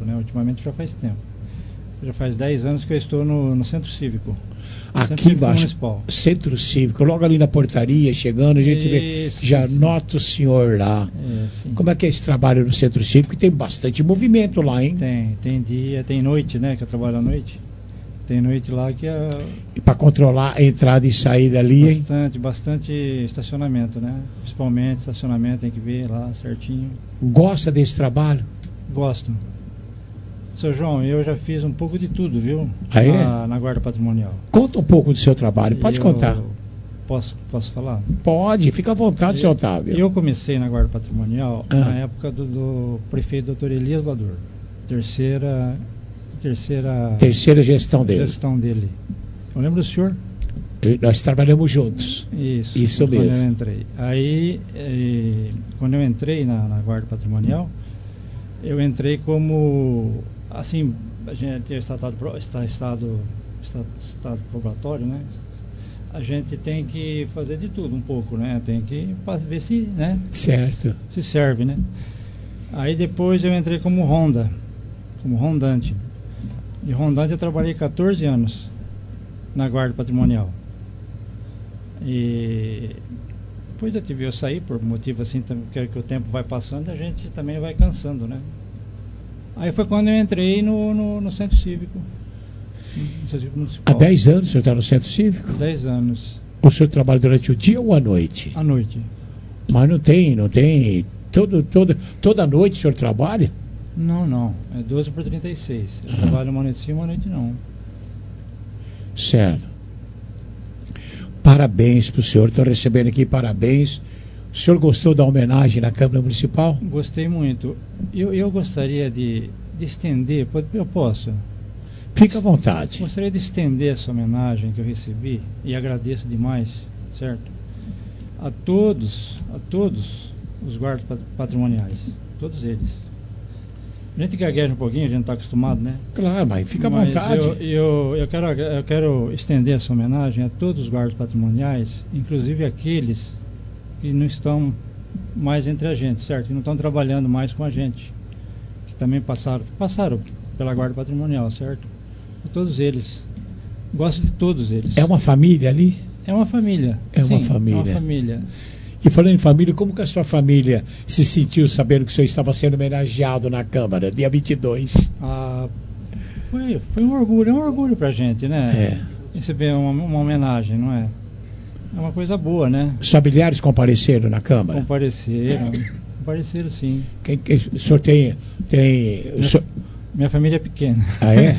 Já faz 10 anos que eu estou no Centro Cívico. Aqui embaixo, Centro Cívico, logo ali na portaria, chegando, a gente vê, já nota o senhor lá. Como é que é esse trabalho no Centro Cívico? Tem bastante movimento lá, hein? Tem dia, tem noite, né, que eu trabalho à noite. Tem noite lá que é... E para controlar a entrada e saída ali, bastante estacionamento, né? Principalmente estacionamento, tem que ver lá certinho. Gosta desse trabalho? Gosto. Seu João, eu já fiz um pouco de tudo, viu? Na Guarda Patrimonial. Conta um pouco do seu trabalho, pode contar. Posso falar? Pode, fica à vontade, seu Otávio. Eu comecei na Guarda Patrimonial na época do prefeito Dr. Elias Bador. Terceira gestão dele. Eu lembro do senhor? Nós trabalhamos juntos. Isso mesmo. Quando eu entrei. Aí, quando eu entrei na Guarda Patrimonial, eu entrei como... Assim, a gente tem estado probatório, né? A gente tem que fazer de tudo um pouco, né? Tem que ver se, né? Certo. Se serve, né? Aí depois eu entrei como rondante. De rondante eu trabalhei 14 anos na Guarda Patrimonial. E depois eu saí por motivo assim, que o tempo vai passando, a gente também vai cansando, né? Aí foi quando eu entrei no Centro Cívico. Há 10 anos o senhor está no Centro Cívico? 10 anos. O senhor trabalha durante o dia ou à noite? À noite. Mas não tem. Toda noite o senhor trabalha? Não. É 12 por 36. Eu trabalho uma noite sim, uma noite não. Certo. Parabéns para o senhor. Estou recebendo aqui parabéns. O senhor gostou da homenagem na Câmara Municipal? Gostei muito. Eu gostaria de estender, eu posso? Fica à vontade. Gostaria de estender essa homenagem que eu recebi e agradeço demais, certo? A todos os guardas patrimoniais, todos eles. A gente gagueja um pouquinho, a gente está acostumado, né? Claro, mas fica à vontade. Eu quero estender essa homenagem a todos os guardas patrimoniais, inclusive aqueles que não estão mais entre a gente, certo? Que não estão trabalhando mais com a gente, que também passaram pela Guarda Patrimonial, certo? A todos eles. Gosto de todos eles. É uma família ali? É uma família. É uma família. É uma família. E falando em família, como que a sua família se sentiu sabendo que o senhor estava sendo homenageado na Câmara, dia 22? Foi um orgulho, é um orgulho pra gente, né? Receber uma homenagem, não é? É uma coisa boa, né? Os familiares compareceram na Câmara? Compareceram sim. O senhor tem minha família é pequena. Ah, é?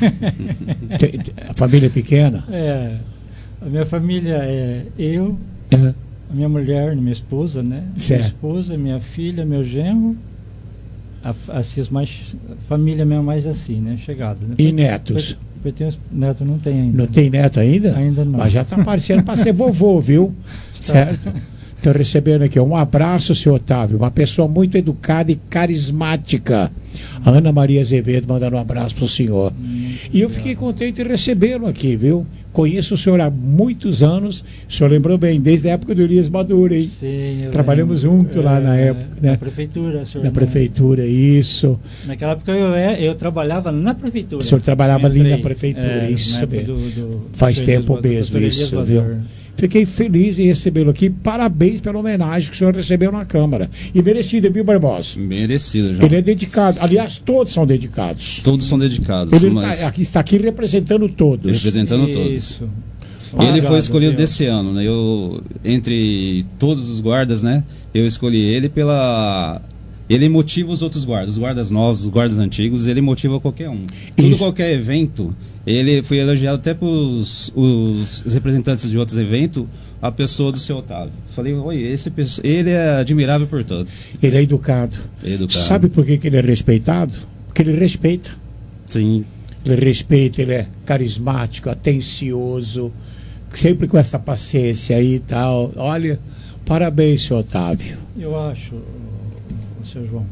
A família é pequena? A minha família é eu, a minha mulher, minha esposa, né? Certo. Minha esposa, minha filha, meu genro, assim, família mesmo mais assim, né? Chegada. Né? E netos? Neto não tem ainda. Não tem neto ainda? Ainda não. Mas já está aparecendo para ser vovô, viu? Certo? Estou recebendo aqui um abraço, seu Otávio, uma pessoa muito educada e carismática. A Ana Maria Azevedo mandando um abraço para o senhor. E eu fiquei contente de recebê-lo aqui, viu? Conheço o senhor há muitos anos. O senhor lembrou bem, desde a época do Elias Maduro, hein? Sim, trabalhamos junto lá na época, né? Na prefeitura, senhor. Na prefeitura, isso. Naquela época eu trabalhava na prefeitura. O senhor trabalhava ali na prefeitura, isso mesmo. Faz tempo mesmo isso, viu? Fiquei feliz em recebê-lo aqui. Parabéns pela homenagem que o senhor recebeu na Câmara. E merecida, viu, Barbosa? Merecida, João. Ele é dedicado. Aliás, todos são dedicados. Todos são dedicados. Ele está aqui representando todos. Representando todos. Ele foi escolhido desse ano, né? Entre todos os guardas, né? Eu escolhi ele pela... Ele motiva os outros guardas, os guardas novos, os guardas antigos, ele motiva qualquer um. Qualquer evento, ele foi elogiado até pelos os representantes de outros eventos, a pessoa do seu Otávio. Falei, ele é admirável por todos. Ele é educado. Sabe por que ele é respeitado? Porque ele respeita. Sim. Ele respeita, ele é carismático, atencioso, sempre com essa paciência aí e tal. Olha, parabéns, seu Otávio. Eu acho... Seu João,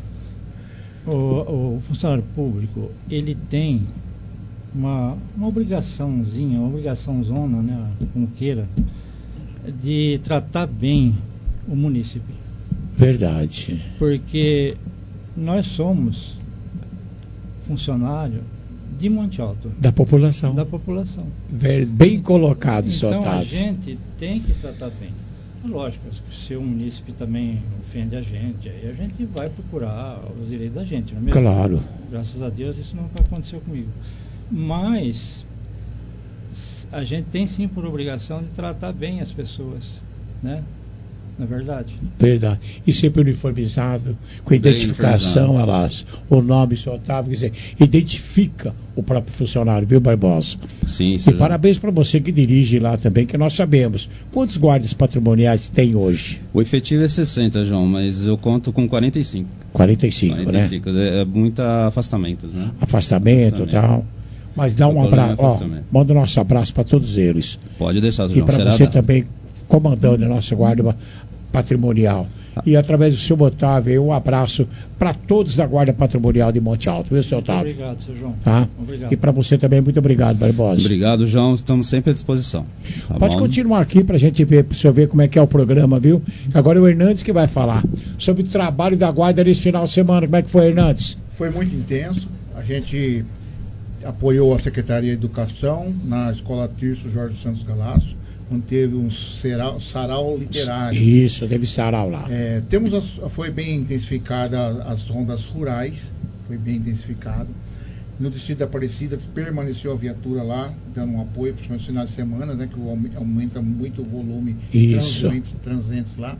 o funcionário público, ele tem uma obrigaçãozinha, uma obrigaçãozona, né, como queira, de tratar bem o munícipe. Verdade. Porque nós somos funcionário de Monte Alto. Da população. Da população. Bem colocado, seu Otávio. Então a gente tem que tratar bem. Lógico, se o munícipe também ofende a gente, aí a gente vai procurar os direitos da gente, não é mesmo? Claro. Graças a Deus isso nunca aconteceu comigo. Mas a gente tem sim por obrigação de tratar bem as pessoas, né? Não é verdade? Verdade. E sempre uniformizado, com identificação, elas, o nome, seu Otávio, quer dizer, identifica o próprio funcionário, viu, Barbosa? Sim, e parabéns para você que dirige lá também, que nós sabemos. Quantos guardas patrimoniais tem hoje? O efetivo é 60, João, mas eu conto com 45. 45, né? É muito afastamentos, né? Afastamento e tal. Mas dá um abraço, manda o nosso abraço para todos eles. Pode deixar, João. E para você também, comandando a nossa guarda patrimonial. E através do seu Otávio, um abraço para todos da Guarda Patrimonial de Monte Alto, viu, seu Otávio? Muito obrigado, seu João. Tá? Obrigado. E para você também, muito obrigado, Barbosa. Obrigado, João. Estamos sempre à disposição. Pode continuar aqui para a gente ver, para o senhor ver como é que é o programa, viu? Agora é o Hernandes que vai falar sobre o trabalho da Guarda nesse final de semana. Como é que foi, Hernandes? Foi muito intenso. A gente apoiou a Secretaria de Educação na Escola Tirso Jorge Santos Galasso. Teve um sarau literário. Isso, teve sarau lá. Foi bem intensificada as rondas rurais, foi bem intensificado. No distrito da Aparecida permaneceu a viatura lá, dando um apoio, principalmente nos finais de semana, né, que aumenta muito o volume de transientes lá.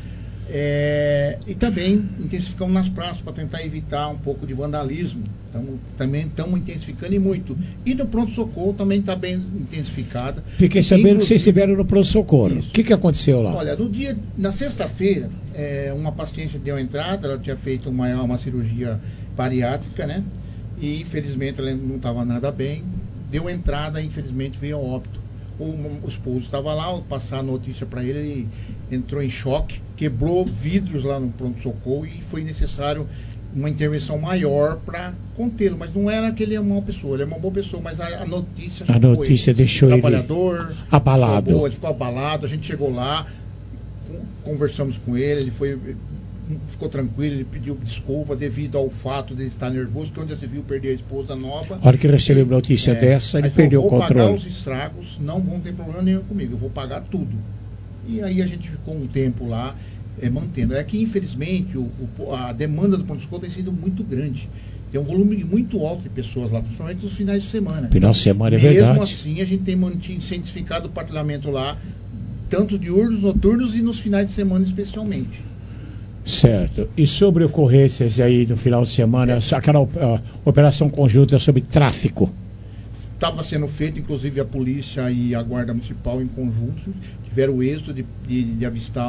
E também intensificamos nas praças para tentar evitar um pouco de vandalismo. Também estamos intensificando e muito. E no pronto-socorro também está bem intensificada. Fiquei sabendo que vocês estiveram no pronto-socorro. O que aconteceu lá? Olha, na sexta-feira, uma paciente deu entrada, ela tinha feito uma cirurgia bariátrica, né? E infelizmente ela não estava nada bem. Deu entrada e infelizmente veio ao óbito. O esposo estava lá, ao passar a notícia para ele entrou em choque, quebrou vidros lá no pronto-socorro e foi necessário uma intervenção maior para contê-lo. Mas não era que ele é uma boa pessoa, ele é uma boa pessoa, mas a notícia deixou ele abalado. Ele ficou abalado, a gente chegou lá, conversamos com ele ficou tranquilo, ele pediu desculpa devido ao fato de ele estar nervoso, que onde você viu perder a esposa nova. A hora que recebeu notícia dessa, ele perdeu o controle. Vou pagar os estragos, não vão ter problema nenhum comigo, eu vou pagar tudo. E aí a gente ficou um tempo lá mantendo. É que, infelizmente, a demanda do pronto-socorro tem sido muito grande. Tem um volume muito alto de pessoas lá, principalmente nos finais de semana. Final de semana é verdade. Mesmo assim, a gente tem intensificado o patrulhamento lá, tanto diurnos, noturnos e nos finais de semana especialmente. Certo. E sobre ocorrências aí no final de semana, aquela operação conjunta sobre tráfico? Estava sendo feito, inclusive a polícia e a guarda municipal em conjunto, tiveram o êxito de avistar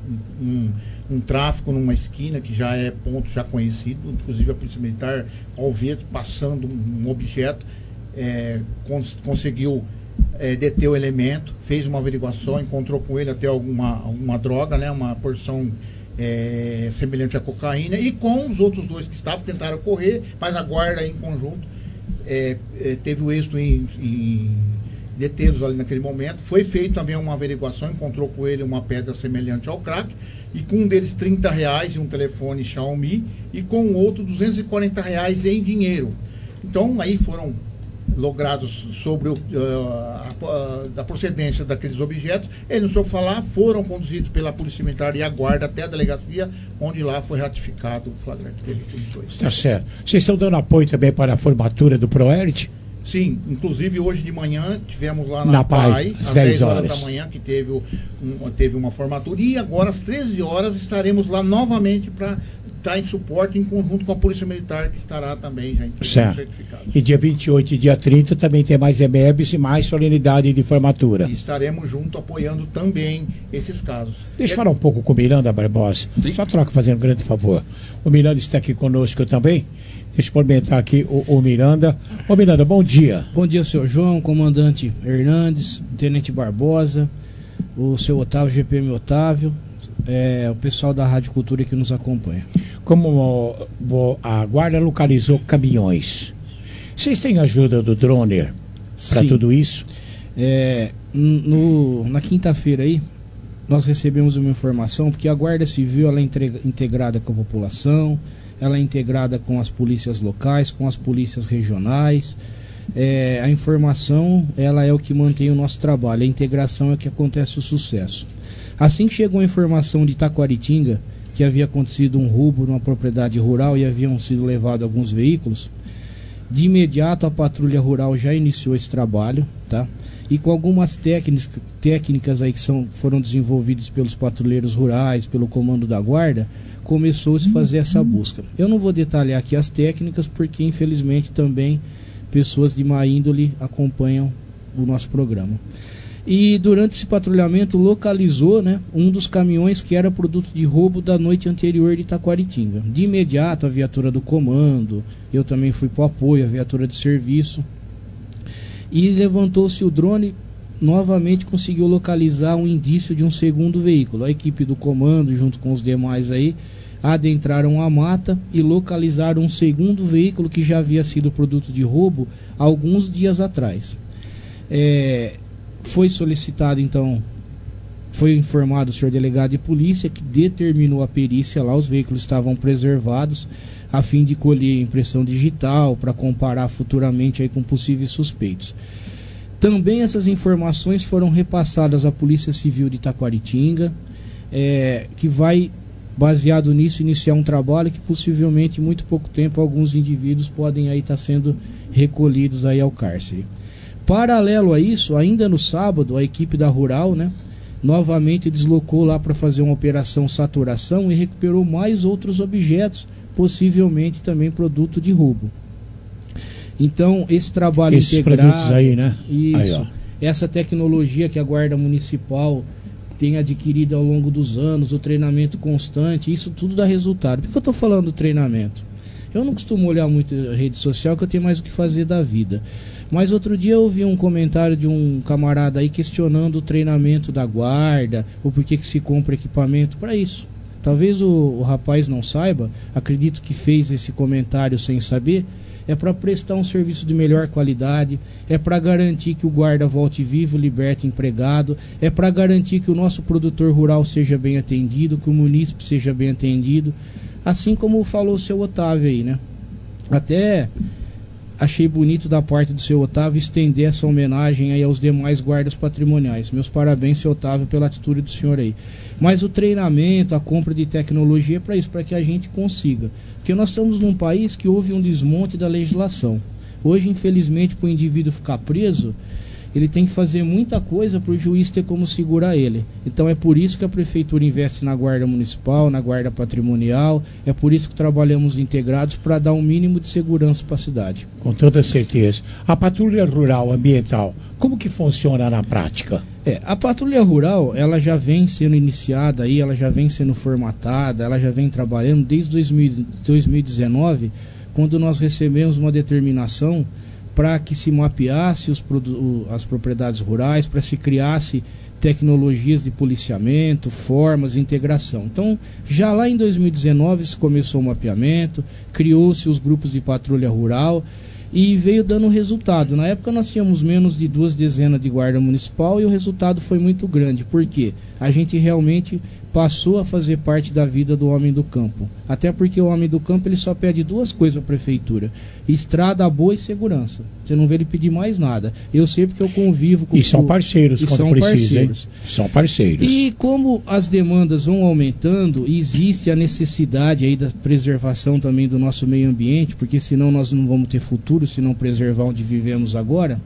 um tráfico numa esquina que já é ponto já conhecido, inclusive a polícia militar, ao ver passando um objeto, conseguiu deter o elemento, fez uma averiguação, encontrou com ele até alguma droga, né, uma porção semelhante à cocaína, e com os outros dois que estavam, tentaram correr, mas a guarda em conjunto teve o êxito em detê-los ali naquele momento. Foi feito também uma averiguação, encontrou com ele uma pedra semelhante ao crack, e com um deles R$30 e um telefone Xiaomi, e com o outro R$240 em dinheiro. Então aí foram logrados sobre a procedência daqueles objetos. Ele não soube falar, foram conduzidos pela Polícia Militar e a Guarda até a delegacia, onde lá foi ratificado o flagrante dele. Tá certo. Vocês estão dando apoio também para a formatura do Proerd? Sim, inclusive hoje de manhã tivemos lá na PAI, às 10 horas da manhã, que teve uma formatura, e agora às 13 horas estaremos lá novamente para estar em suporte em conjunto com a Polícia Militar, que estará também já entregando certificado. E dia 28 e dia 30 também tem mais EMEBs e mais solenidade de formatura. E estaremos junto apoiando também esses casos. Deixa eu falar um pouco com o Miranda Barbosa. Sim. Só troca, fazendo um grande favor. O Miranda está aqui conosco também. Deixa eu cumprimentar aqui o Miranda. Ô Miranda, bom dia. Bom dia, senhor João, comandante Hernandes, tenente Barbosa, o seu Otávio, GPM Otávio, o pessoal da Rádio Cultura que nos acompanha. Como a guarda localizou caminhões, vocês têm ajuda do droner para tudo isso? Na quinta-feira aí, nós recebemos uma informação, porque a Guarda Civil ela é integrada com a população, ela é integrada com as polícias locais, com as polícias regionais. A informação ela é o que mantém o nosso trabalho, a integração é o que acontece o sucesso. Assim que chegou a informação de Taquaritinga, que havia acontecido um roubo numa propriedade rural e haviam sido levados alguns veículos, de imediato a patrulha rural já iniciou esse trabalho, tá? E com algumas técnicas aí que foram desenvolvidas pelos patrulheiros rurais, pelo comando da guarda, começou-se a fazer essa busca. Eu não vou detalhar aqui as técnicas, porque infelizmente também pessoas de má índole acompanham o nosso programa. E durante esse patrulhamento localizou, né, um dos caminhões que era produto de roubo da noite anterior de Taquaritinga. De imediato a viatura do comando, eu também fui para o apoio, a viatura de serviço, e levantou-se o drone, novamente conseguiu localizar um indício de um segundo veículo. A equipe do comando, junto com os demais aí, adentraram a mata e localizaram um segundo veículo que já havia sido produto de roubo alguns dias atrás. Foi solicitado, então, foi informado o senhor delegado de polícia, que determinou a perícia lá, os veículos estavam preservados, a fim de colher impressão digital, para comparar futuramente aí com possíveis suspeitos. Também essas informações foram repassadas à Polícia Civil de Taquaritinga, que vai, baseado nisso, iniciar um trabalho que possivelmente em muito pouco tempo alguns indivíduos podem aí estar sendo recolhidos aí ao cárcere. Paralelo a isso, ainda no sábado, a equipe da Rural, né, novamente deslocou lá para fazer uma operação saturação e recuperou mais outros objetos, possivelmente também produto de roubo. Então, esse trabalho esses integrado, produtos aí, né? Isso, essa tecnologia que a Guarda Municipal tem adquirido ao longo dos anos, o treinamento constante, isso tudo dá resultado. Por que eu estou falando do treinamento? Eu não costumo olhar muito a rede social, que eu tenho mais o que fazer da vida. Mas outro dia eu ouvi um comentário de um camarada aí questionando o treinamento da guarda, o porquê que se compra equipamento para isso. Talvez o rapaz não saiba, acredito que fez esse comentário sem saber. É para prestar um serviço de melhor qualidade, é para garantir que o guarda volte vivo, liberte empregado, é para garantir que o nosso produtor rural seja bem atendido, que o munícipe seja bem atendido, assim como falou o seu Otávio aí, né? Até achei bonito da parte do seu Otávio estender essa homenagem aí aos demais guardas patrimoniais. Meus parabéns, seu Otávio, pela atitude do senhor aí. Mas o treinamento, a compra de tecnologia é para isso, para que a gente consiga. Porque nós estamos num país que houve um desmonte da legislação. Hoje, infelizmente, para o indivíduo ficar preso, ele tem que fazer muita coisa para o juiz ter como segurar ele. Então é por isso que a prefeitura investe na guarda municipal, na guarda patrimonial, é por isso que trabalhamos integrados para dar um mínimo de segurança para a cidade. Com toda certeza. A patrulha rural ambiental, como que funciona na prática? A patrulha rural, ela já vem sendo iniciada aí, ela já vem sendo formatada, ela já vem trabalhando desde 2019, quando nós recebemos uma determinação para que se mapeasse as propriedades rurais, para se criasse tecnologias de policiamento, formas, integração. Então, já lá em 2019 se começou o mapeamento, criou-se os grupos de patrulha rural e veio dando resultado. Na época nós tínhamos menos de 2 dezenas de guarda municipal e o resultado foi muito grande, porque a gente realmente passou a fazer parte da vida do homem do campo. Até porque o homem do campo ele só pede 2 coisas à prefeitura: estrada boa e segurança. Você não vê ele pedir mais nada. Eu sei porque eu convivo com... E são parceiros quando precisa, hein? São parceiros. E como as demandas vão aumentando, existe a necessidade aí da preservação também do nosso meio ambiente, porque senão nós não vamos ter futuro se não preservar onde vivemos agora.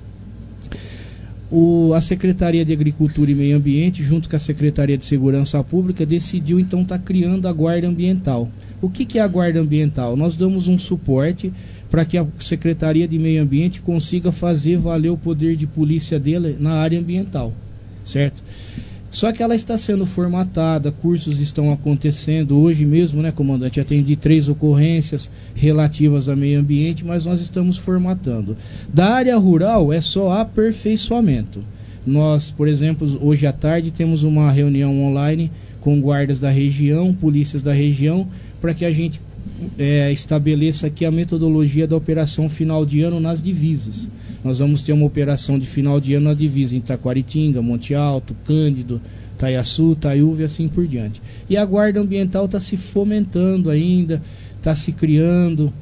A Secretaria de Agricultura e Meio Ambiente, junto com a Secretaria de Segurança Pública, decidiu então estar criando a Guarda Ambiental. O que é a Guarda Ambiental? Nós damos um suporte para que a Secretaria de Meio Ambiente consiga fazer valer o poder de polícia dele na área ambiental, certo? Só que ela está sendo formatada, cursos estão acontecendo. Hoje mesmo, né, comandante, atendi 3 ocorrências relativas a meio ambiente, mas nós estamos formatando. Da área rural é só aperfeiçoamento. Nós, por exemplo, hoje à tarde temos uma reunião online com guardas da região, polícias da região, para que a gente estabeleça aqui a metodologia da operação final de ano nas divisas. Nós vamos ter uma operação de final de ano na divisa em Taquaritinga, Monte Alto, Cândido, Taiaçu, Taiúva e assim por diante. E a guarda ambiental está se fomentando ainda, está se criando,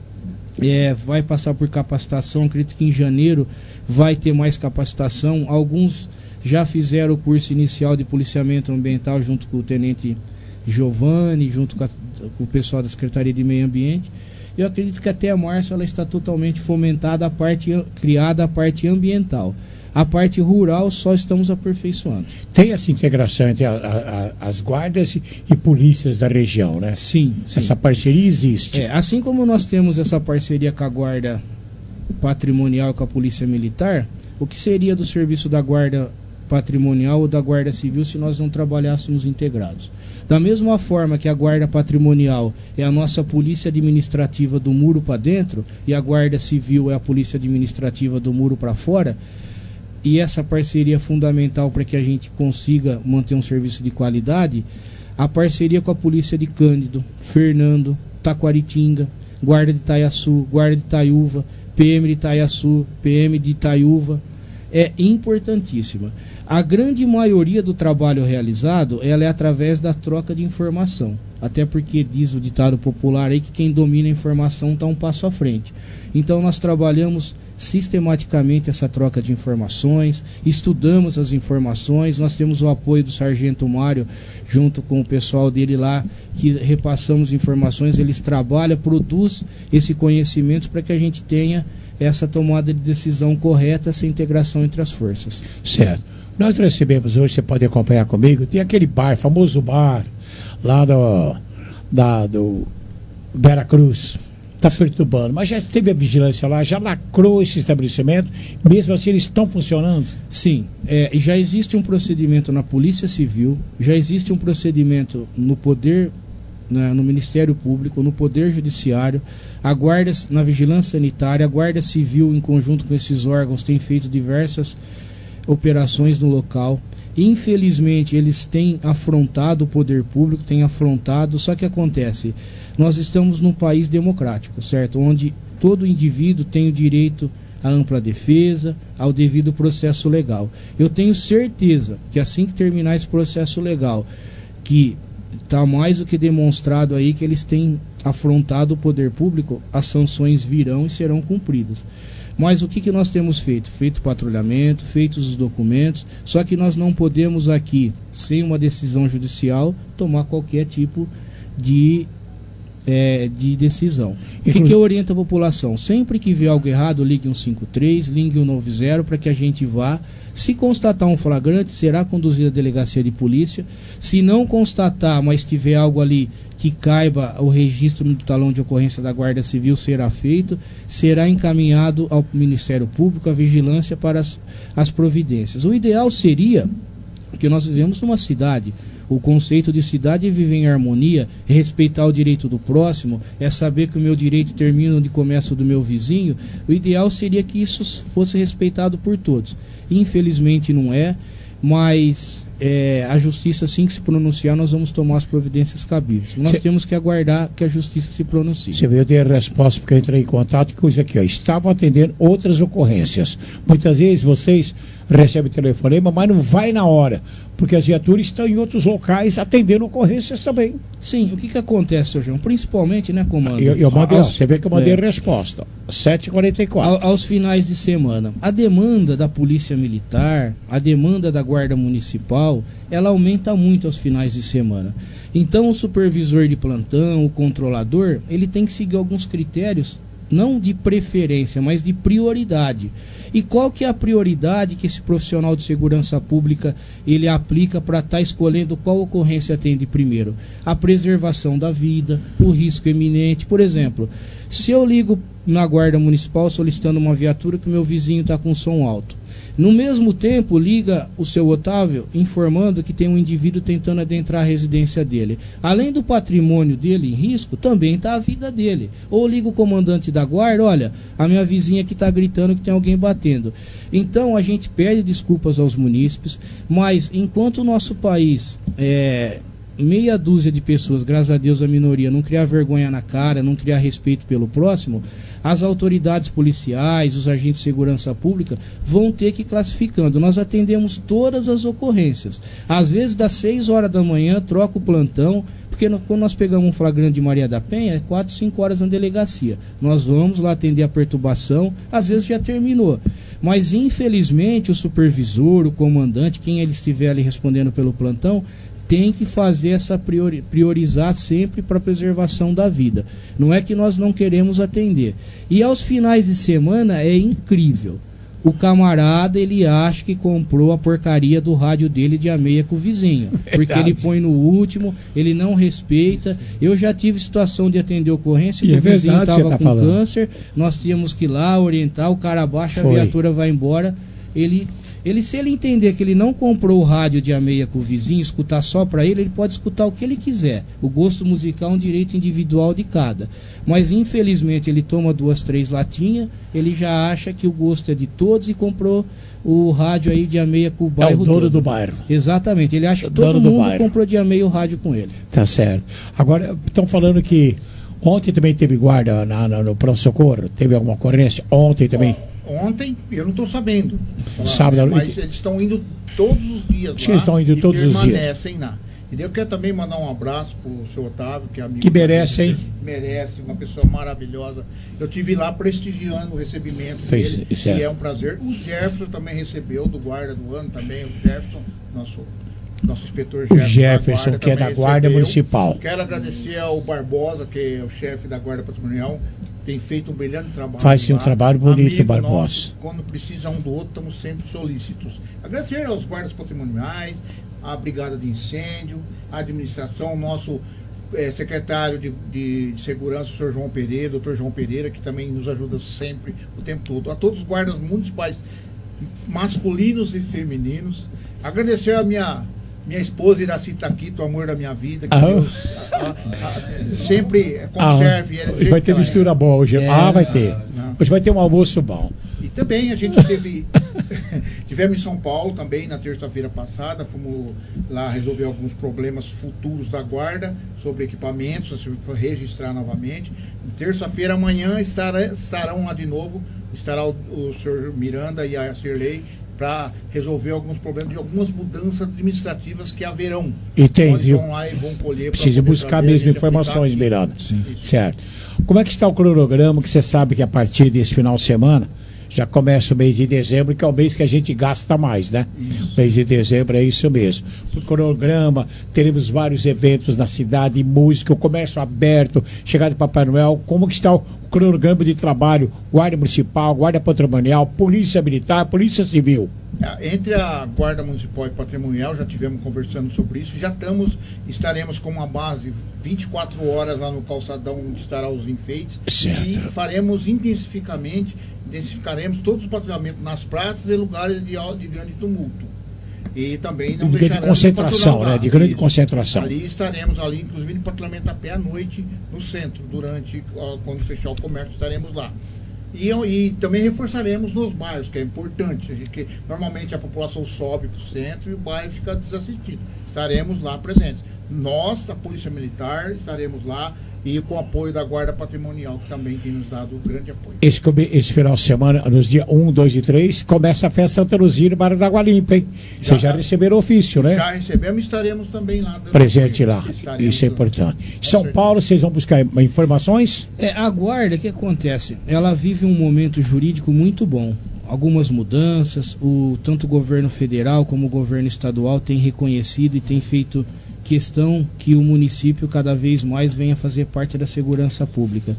vai passar por capacitação. Acredito que em janeiro vai ter mais capacitação. Alguns já fizeram o curso inicial de policiamento ambiental junto com o tenente Giovanni, junto com o pessoal da Secretaria de Meio Ambiente. Eu acredito que até março ela está totalmente fomentada, criada a parte ambiental. A parte rural só estamos aperfeiçoando. Tem essa integração entre as guardas e polícias da região, né? Sim. Essa parceria existe. Assim como nós temos essa parceria com a guarda patrimonial e com a polícia militar, o que seria do serviço da guarda patrimonial ou da guarda civil se nós não trabalhássemos integrados? Da mesma forma que a guarda patrimonial é a nossa polícia administrativa do muro para dentro e a guarda civil é a polícia administrativa do muro para fora, e essa parceria é fundamental para que a gente consiga manter um serviço de qualidade, a parceria com a polícia de Cândido, Fernando, Taquaritinga, guarda de Taiaçu, guarda de Taiúva, PM de Taiaçu, PM de Taiúva, é importantíssima. A grande maioria do trabalho realizado ela é através da troca de informação. Até porque diz o ditado popular aí que quem domina a informação está um passo à frente. Então nós trabalhamos sistematicamente essa troca de informações, estudamos as informações, nós temos o apoio do Sargento Mário junto com o pessoal dele lá, que repassamos informações, eles trabalham, produzem esse conhecimento para que a gente tenha essa tomada de decisão correta, essa integração entre as forças. Certo. Nós recebemos hoje, você pode acompanhar comigo, tem aquele bar, famoso bar, lá do Veracruz. Está perturbando, mas já teve a vigilância lá, já lacrou esse estabelecimento, mesmo assim eles estão funcionando? Sim, já existe um procedimento na Polícia Civil, já existe um procedimento no Poder, no Ministério Público, no Poder Judiciário, a Guarda, na Vigilância Sanitária, a Guarda Civil, em conjunto com esses órgãos, tem feito diversas operações no local. Infelizmente, eles têm afrontado o poder público, têm afrontado, só que acontece, nós estamos num país democrático, certo? Onde todo indivíduo tem o direito à ampla defesa, ao devido processo legal. Eu tenho certeza que assim que terminar esse processo legal, que está mais do que demonstrado aí que eles têm afrontado o poder público, as sanções virão e serão cumpridas. Mas o que nós temos feito? Feito patrulhamento, feitos os documentos, só que nós não podemos aqui, sem uma decisão judicial, tomar qualquer tipo de decisão. O que orienta a população? Sempre que vê algo errado, ligue 153, ligue 190 para que a gente vá. Se constatar um flagrante, será conduzido à delegacia de polícia. Se não constatar, mas tiver algo ali que caiba o registro no talão de ocorrência da Guarda Civil, será feito, será encaminhado ao Ministério Público, à vigilância para as providências. O ideal seria que nós vivemos numa cidade. O conceito de cidade é viver em harmonia, é respeitar o direito do próximo, é saber que o meu direito termina onde começa o do meu vizinho. O ideal seria que isso fosse respeitado por todos. Infelizmente não é, mas a justiça, assim que se pronunciar, nós vamos tomar as providências cabíveis. Nós temos que aguardar que a justiça se pronuncie. Você veio ter a resposta porque eu entrei em contato com isso aqui, ó. Estavam atendendo outras ocorrências. Muitas vezes vocês recebem telefonema, mas não vai na hora, porque as viaturas estão em outros locais atendendo ocorrências também. Sim, o que acontece, Sr. João? Principalmente, né, comando? Eu mandei, você vê que eu mandei a resposta, 7h44. Aos finais de semana. A demanda da Polícia Militar, a demanda da Guarda Municipal, ela aumenta muito aos finais de semana. Então, o supervisor de plantão, o controlador, ele tem que seguir alguns critérios, não de preferência, mas de prioridade. E qual que é a prioridade que esse profissional de segurança pública ele aplica para estar escolhendo qual ocorrência atende primeiro? A preservação da vida, o risco iminente. Por exemplo, se eu ligo na Guarda Municipal solicitando uma viatura que o meu vizinho está com som alto, no mesmo tempo liga o seu Otávio informando que tem um indivíduo tentando adentrar a residência dele. Além do patrimônio dele em risco, também está a vida dele. Ou liga o comandante da guarda, olha, a minha vizinha aqui está gritando que tem alguém batendo. Então a gente pede desculpas aos munícipes, mas enquanto o nosso país meia dúzia de pessoas, graças a Deus a minoria, não criar vergonha na cara, não criar respeito pelo próximo, as autoridades policiais, os agentes de segurança pública vão ter que ir classificando. Nós atendemos todas as ocorrências. Às vezes das 6 horas da manhã, troca o plantão, porque quando nós pegamos um flagrante de Maria da Penha, é 4, 5 horas na delegacia. Nós vamos lá atender a perturbação, às vezes já terminou. Mas infelizmente o supervisor, o comandante, quem ele estiver ali respondendo pelo plantão, tem que fazer essa priorizar sempre para a preservação da vida. Não é que nós não queremos atender. E aos finais de semana é incrível. O camarada, ele acha que comprou a porcaria do rádio dele de ameia com o vizinho. Porque ele põe no último, ele não respeita. Eu já tive situação de atender ocorrência, que o vizinho estava com câncer, nós tínhamos que ir lá orientar, o cara abaixa, a viatura vai embora, se ele entender que ele não comprou o rádio de ameia com o vizinho, escutar só para ele pode escutar o que ele quiser. O gosto musical é um direito individual de cada. Mas infelizmente ele toma 2, 3 latinhas, ele já acha que o gosto é de todos e comprou o rádio aí de ameia com o bairro todo. É o dono do bairro. Exatamente, ele acha que todo mundo comprou de ameia o rádio com ele. Tá certo. Agora, estão falando que ontem também teve guarda no pronto-socorro? Teve alguma ocorrência? Ontem também? Ontem, eu não estou sabendo. Sábado, mas eles estão indo todos os dias. Acho que eles estão indo todos os dias. Permanecem lá. E daí eu quero também mandar um abraço para o seu Otávio, que é amigo. Que merece, hein? Merece, uma pessoa maravilhosa. Eu estive lá prestigiando o recebimento dele. E é um prazer. O Jefferson também recebeu, do guarda do ano também. O Jefferson, nosso inspetor Jefferson. O Jefferson, que é da Guarda Municipal. Quero agradecer ao Barbosa, que é o chefe da Guarda Patrimonial. Tem feito um brilhante trabalho. Faz sim um trabalho bonito, Barbosa. Nosso, quando precisa um do outro, estamos sempre solícitos. Agradecer aos guardas patrimoniais, à Brigada de Incêndio, à administração, nosso secretário de Segurança, o Sr. João Pereira, Dr. João Pereira, que também nos ajuda sempre, o tempo todo. A todos os guardas municipais, masculinos e femininos. Agradecer a minha esposa Iraci Taquito, o amor da minha vida, que Deus sempre conserve. Hoje vai ter mistura boa hoje. Vai ter. Hoje vai ter um almoço bom. E também a gente tivemos em São Paulo também na terça-feira passada, fomos lá resolver alguns problemas futuros da guarda sobre equipamentos, registrar novamente. Terça-feira amanhã estarão lá de novo, estará o senhor Miranda e a Cirlei para resolver alguns problemas de algumas mudanças administrativas que haverão. E tem, viu? Vão lá e vão colher. Precisa buscar mesmo informações, Miranda. Certo. Como é que está o cronograma, que você sabe que a partir desse final de semana já começa o mês de dezembro, que é o mês que a gente gasta mais, né? Isso. Mês de dezembro é isso mesmo. O cronograma, teremos vários eventos na cidade, música, o comércio aberto, chegada de Papai Noel. Como que está o cronograma de trabalho? Guarda Municipal, Guarda Patrimonial, Polícia Militar, Polícia Civil. Entre a Guarda Municipal e Patrimonial, já tivemos conversando sobre isso, estaremos com uma base 24 horas lá no calçadão onde estará os enfeites. Certo. E intensificaremos todos os patrulhamentos nas praças e lugares de grande tumulto. E também não deixaremos de concentração, né? De grande concentração. Ali estaremos, inclusive, em patrulhamento a pé à noite no centro, quando fechar o comércio, estaremos lá. E também reforçaremos nos bairros, que é importante, que normalmente a população sobe para o centro e o bairro fica desassistido. Estaremos lá presentes. Nós, a Polícia Militar, estaremos lá e com o apoio da Guarda Patrimonial, que também tem nos dado um grande apoio. Esse final de semana, nos dias 1, 2 e 3, começa a festa Santa Luzia no Bairro da Água Limpa, hein? Vocês já receberam ofício, né? Já recebemos e estaremos também lá. Presente lá, isso é importante. São Paulo, vocês vão buscar informações? A Guarda, o que acontece? Ela vive um momento jurídico muito bom. Algumas mudanças, tanto o governo federal como o governo estadual tem reconhecido e tem feito questão que o município cada vez mais venha fazer parte da segurança pública.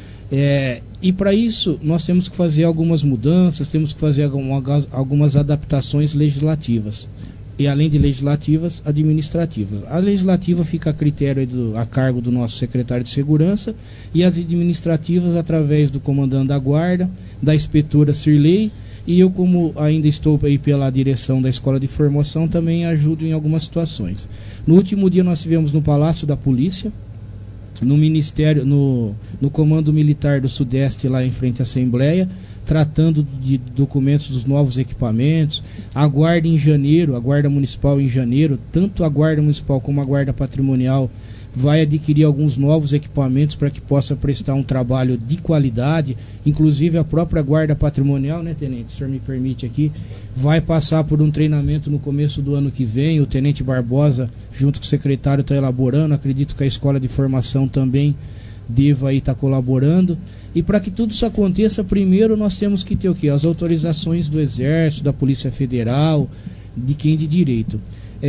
E para isso nós temos que fazer algumas mudanças, temos que fazer algumas adaptações legislativas. E além de legislativas, administrativas. A legislativa fica a critério a cargo do nosso secretário de segurança, e as administrativas através do comandante da guarda, da inspetora Cirlei, e eu, como ainda estou aí pela direção da Escola de Formação, também ajudo em algumas situações. No último dia nós tivemos no Palácio da Polícia, no Ministério, no Comando Militar do Sudeste, lá em frente à Assembleia, tratando de documentos dos novos equipamentos. A Guarda em janeiro, a Guarda Municipal em janeiro, tanto a Guarda Municipal como a Guarda Patrimonial vai adquirir alguns novos equipamentos para que possa prestar um trabalho de qualidade. Inclusive a própria Guarda Patrimonial, né, Tenente, se o senhor me permite aqui, vai passar por um treinamento no começo do ano que vem. O Tenente Barbosa, junto com o secretário, está elaborando. Acredito que a Escola de Formação também deva estar colaborando. E para que tudo isso aconteça, primeiro nós temos que ter o quê? As autorizações do Exército, da Polícia Federal, de quem de direito.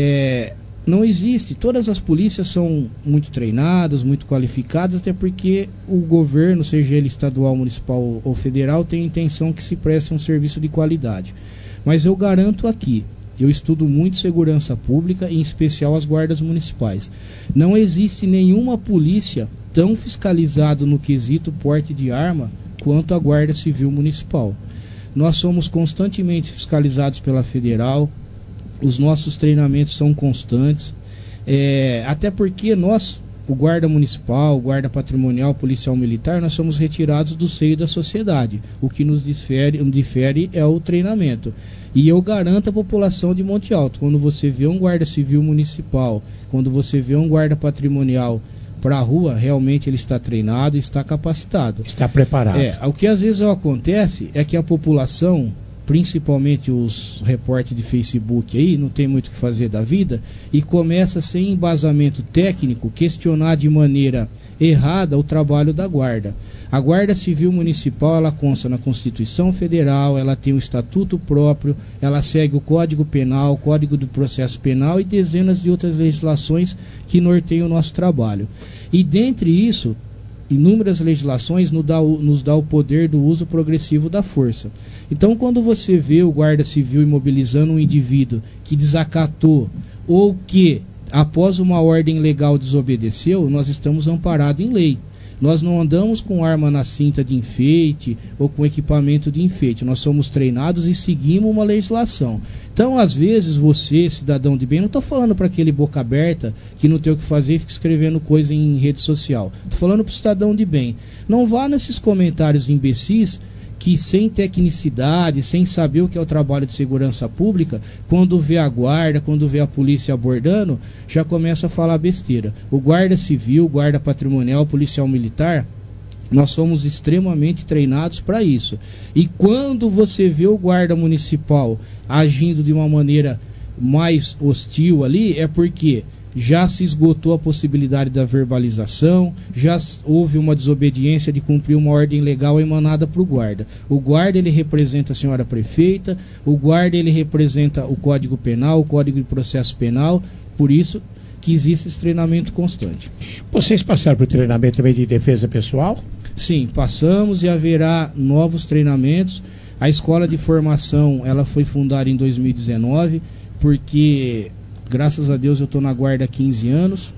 Não existe, todas as polícias são muito treinadas, muito qualificadas, até porque o governo, seja ele estadual, municipal ou federal, tem a intenção que se preste um serviço de qualidade. Mas eu garanto aqui, eu estudo muito segurança pública, em especial as guardas municipais. Não existe nenhuma polícia tão fiscalizada no quesito porte de arma quanto a Guarda Civil Municipal. Nós somos constantemente fiscalizados pela Federal. Os nossos treinamentos são constantes, até porque nós, o Guarda Municipal, o Guarda Patrimonial, Policial Militar, nós somos retirados do seio da sociedade. O que nos difere é o treinamento. E eu garanto à população de Monte Alto, quando você vê um Guarda Civil Municipal, quando você vê um Guarda Patrimonial para a rua, realmente ele está treinado, está capacitado. Está preparado. O que às vezes acontece é que a população, principalmente os repórteres de Facebook aí, não tem muito o que fazer da vida, e começa sem embasamento técnico questionar de maneira errada o trabalho da guarda. A Guarda Civil Municipal, ela consta na Constituição Federal, ela tem um estatuto próprio, ela segue o Código Penal, o Código do Processo Penal e dezenas de outras legislações que norteiam o nosso trabalho. E dentre isso, inúmeras legislações nos dá o poder do uso progressivo da força. Então, quando você vê o guarda civil imobilizando um indivíduo que desacatou ou que, após uma ordem legal, desobedeceu, nós estamos amparados em lei. Nós não andamos com arma na cinta de enfeite ou com equipamento de enfeite. Nós somos treinados e seguimos uma legislação. Então, às vezes, você, cidadão de bem, não estou falando para aquele boca aberta que não tem o que fazer e fica escrevendo coisa em rede social. Estou falando para o cidadão de bem. Não vá nesses comentários imbecis que, sem tecnicidade, sem saber o que é o trabalho de segurança pública, quando vê a guarda, quando vê a polícia abordando, já começa a falar besteira. O guarda civil, o guarda patrimonial, o policial militar, Nós somos extremamente treinados para isso. E quando você vê o guarda municipal agindo de uma maneira mais hostil ali, é porque já se esgotou a possibilidade da verbalização, já houve uma desobediência de cumprir uma ordem legal emanada para o guarda. O guarda, ele representa a senhora prefeita, o guarda, ele representa o Código Penal, o Código de Processo Penal, por isso que existe esse treinamento constante. Vocês passaram por treinamento também de defesa pessoal? Sim, passamos e haverá novos treinamentos. A escola de formação, ela foi fundada em 2019, porque, graças a Deus, eu estou na guarda há 15 anos,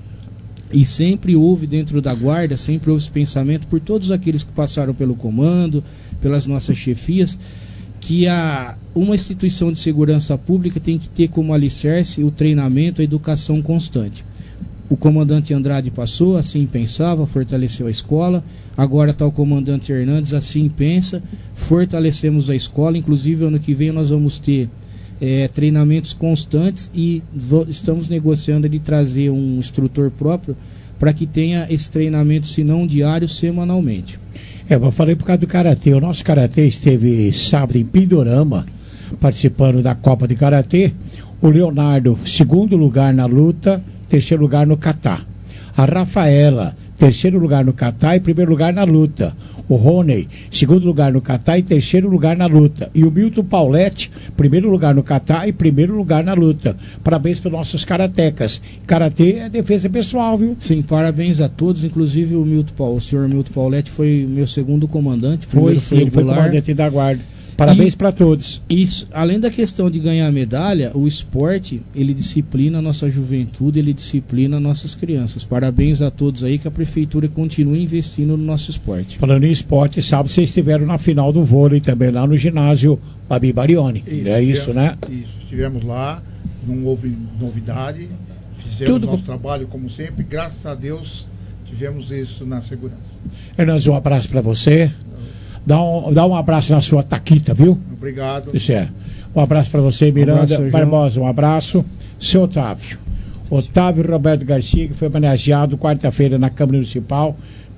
e sempre houve dentro da guarda, sempre houve esse pensamento por todos aqueles que passaram pelo comando, pelas nossas chefias, que uma instituição de segurança pública tem que ter como alicerce o treinamento, a educação constante. O comandante Andrade passou, assim pensava, fortaleceu a escola. Agora está o comandante Hernandes, assim pensa, fortalecemos a escola. Inclusive, ano que vem nós vamos ter treinamentos constantes e estamos negociando de trazer um instrutor próprio para que tenha esse treinamento, se não diário, semanalmente. Eu falei por causa do Karatê. O nosso Karatê esteve sábado em Pindorama, participando da Copa de Karatê. O Leonardo, segundo lugar na luta, terceiro lugar no kata. A Rafaela, terceiro lugar no kata e primeiro lugar na luta. O Rony, segundo lugar no kata e terceiro lugar na luta. E o Milton Pauletti, primeiro lugar no kata e primeiro lugar na luta. Parabéns para os nossos karatecas. Karatê é defesa pessoal, viu? Sim, parabéns a todos, inclusive o senhor Milton Pauletti foi meu segundo comandante. Foi comandante da guarda. Parabéns para todos. Isso, além da questão de ganhar medalha, o esporte, ele disciplina a nossa juventude, ele disciplina nossas crianças. Parabéns a todos aí, que a prefeitura continue investindo no nosso esporte. Falando em esporte, sábado vocês estiveram na final do vôlei também lá no ginásio Babi Barioni. Isso, né? Isso, estivemos lá, não houve novidade, fizemos nosso trabalho como sempre, graças a Deus tivemos isso na segurança. Hernandes, um abraço para você. Dá um abraço na sua taquita, viu? Obrigado. Isso é. Um abraço para você, Miranda Barbosa. Um abraço. Seu Otávio. Otávio Roberto Garcia, que foi homenageado quarta-feira na Câmara Municipal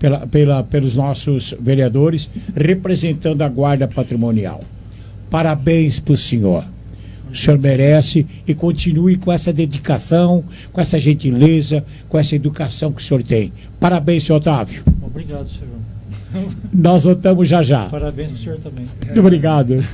pelos nossos vereadores, representando a Guarda Patrimonial. Parabéns para o senhor. O senhor merece e continue com essa dedicação, com essa gentileza, com essa educação que o senhor tem. Parabéns, senhor Otávio. Obrigado, senhor. Nós voltamos já já. Parabéns para o senhor também. Muito obrigado.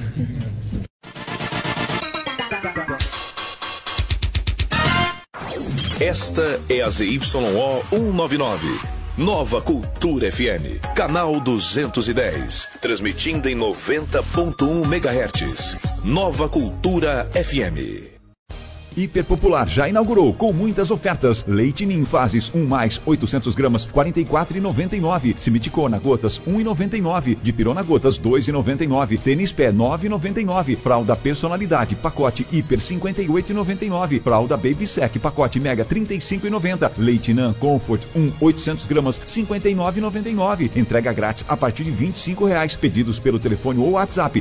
Esta é a ZYO 199. Nova Cultura FM. Canal 210. Transmitindo em 90.1 MHz. Nova Cultura FM. Hiperpopular já inaugurou com muitas ofertas. Leite Ninho Fases 1+, 800 gramas, R$ 44,99. Simiticona Gotas, R$ 1,99. Dipirona Gotas, R$ 2,99. Tênis Pé, R$ 9,99. Fralda Personalidade, pacote Hiper, R$ 58,99. Fralda Baby Sec, pacote Mega, R$ 35,90. Leite Nan Comfort, 800 gramas, R$ 59,99. Entrega grátis a partir de R$ 25,00. Pedidos pelo telefone ou WhatsApp,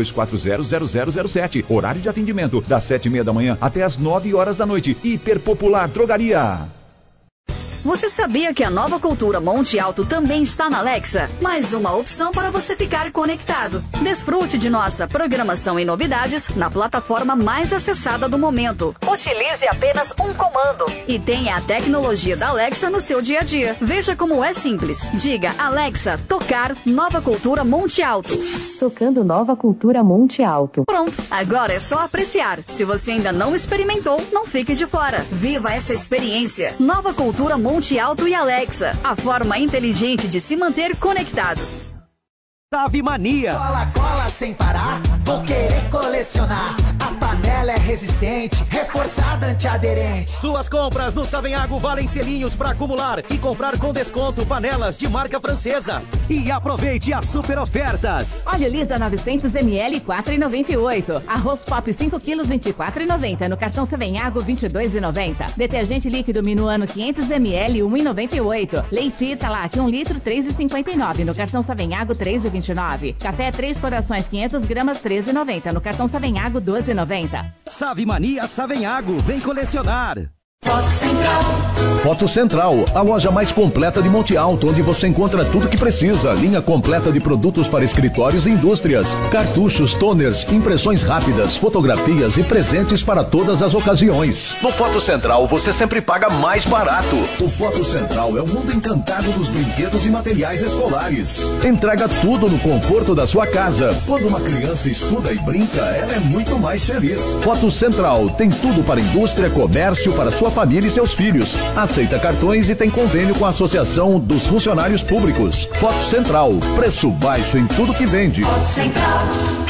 32400007. Horário de atendimento, das 7h30 da manhã até às 9 horas da noite. Hiperpopular Drogaria. Você sabia que a Nova Cultura Monte Alto também está na Alexa? Mais uma opção para você ficar conectado. Desfrute de nossa programação e novidades na plataforma mais acessada do momento. Utilize apenas um comando e tenha a tecnologia da Alexa no seu dia a dia. Veja como é simples. Diga, Alexa, tocar Nova Cultura Monte Alto. Tocando Nova Cultura Monte Alto. Pronto, agora é só apreciar. Se você ainda não experimentou, não fique de fora. Viva essa experiência. Nova Cultura Monte Alto e Alexa, a forma inteligente de se manter conectado. Save Mania. Cola, cola sem parar, vou querer colecionar. A panela é resistente, reforçada, antiaderente. Suas compras no Savenhago valem selinhos para acumular e comprar com desconto panelas de marca francesa. E aproveite as super ofertas. Óleo Lisa 900 ml, R$ 4,98. Arroz Pop 5 kg, R$ 24,90. No cartão Savenhago, R$ 22,90. Detergente líquido Minuano 500 ml, R$ 1,98. Leite Italac 1 litro, R$ 3,59. No cartão Savenhago, R$ 3,29. Café 3 Corações 500 gramas, R$ 13,90. No cartão Savenhago, R$ 12,90. Save Mania Savenhago, vem colecionar. Foto Central, a loja mais completa de Monte Alto, onde você encontra tudo que precisa. Linha completa de produtos para escritórios e indústrias, cartuchos, toners, impressões rápidas, fotografias e presentes para todas as ocasiões. No Foto Central, você sempre paga mais barato. O Foto Central é o mundo encantado dos brinquedos e materiais escolares. Entrega tudo no conforto da sua casa. Quando uma criança estuda e brinca, ela é muito mais feliz. Foto Central tem tudo para indústria, comércio, para sua família e seus filhos. Aceita cartões e tem convênio com a Associação dos Funcionários Públicos. Foto Central, preço baixo em tudo que vende. Foto Central.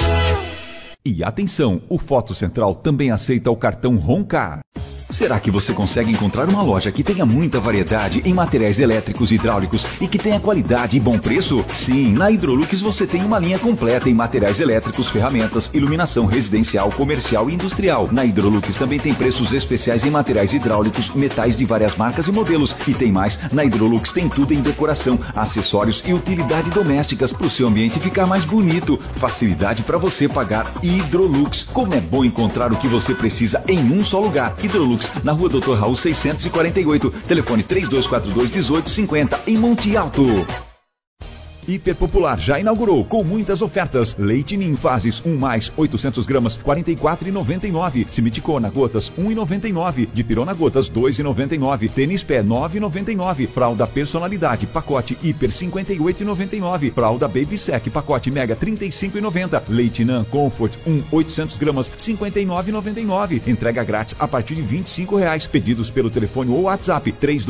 E atenção, o Foto Central também aceita o cartão Roncar. Será que você consegue encontrar uma loja que tenha muita variedade em materiais elétricos e hidráulicos e que tenha qualidade e bom preço? Sim, na Hidrolux você tem uma linha completa em materiais elétricos, ferramentas, iluminação residencial, comercial e industrial. Na Hidrolux também tem preços especiais em materiais hidráulicos, metais de várias marcas e modelos. E tem mais, na Hidrolux tem tudo em decoração, acessórios e utilidade domésticas para o seu ambiente ficar mais bonito. Facilidade para você pagar. Hidrolux. Como é bom encontrar o que você precisa em um só lugar. Hidrolux, na Rua Dr. Raul 648, telefone 3242-1850, em Monte Alto. Hiper Popular já inaugurou com muitas ofertas. Leite Ninho Fases 1 mais 800 gramas, R$ 44,99. Simiticona Gotas 1,99. Dipirona Gotas 2,99. Tênis Pé 9,99. Fralda Personalidade pacote Hiper 58,99. Fralda Baby Sec pacote Mega 35,90. Leite Nan Comfort 800 gramas, R$ 59,99. Entrega grátis a partir de R$ 25,00. Pedidos pelo telefone ou WhatsApp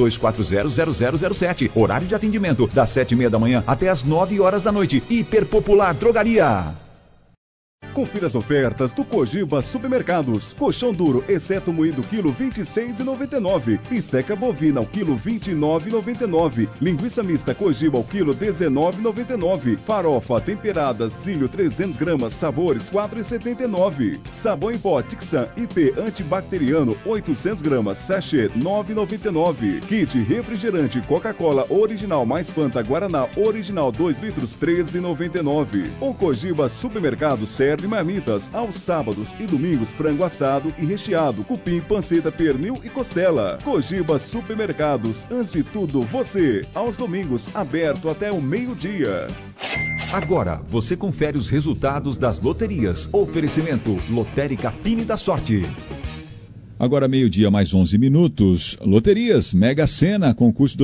32400007. Horário de atendimento das 7:30 da manhã até as 9 horas da noite. Hiper Popular Drogaria. Confira as ofertas do Cogiba Supermercados. Colchão duro, exceto moído, quilo 26,99. Bisteca bovina, ao quilo 29,99. Linguiça mista Cogiba, ao quilo 19,99. Farofa temperada, Cílio 300 gramas, sabores 4,79. Sabão em pó Tixan IP antibacteriano, 800 gramas, sachê 9,99. Kit refrigerante Coca-Cola original mais Fanta Guaraná original 2 litros, 13,99. O Cogiba Supermercado serve marmitas aos sábados e domingos, frango assado e recheado, cupim, panceta, pernil e costela. Cogiba Supermercados, antes de tudo você. Aos domingos, aberto até o meio-dia. Agora você confere os resultados das loterias. Oferecimento Lotérica Fine da Sorte. Agora meio-dia mais 11 minutos. Loterias Mega Sena, concurso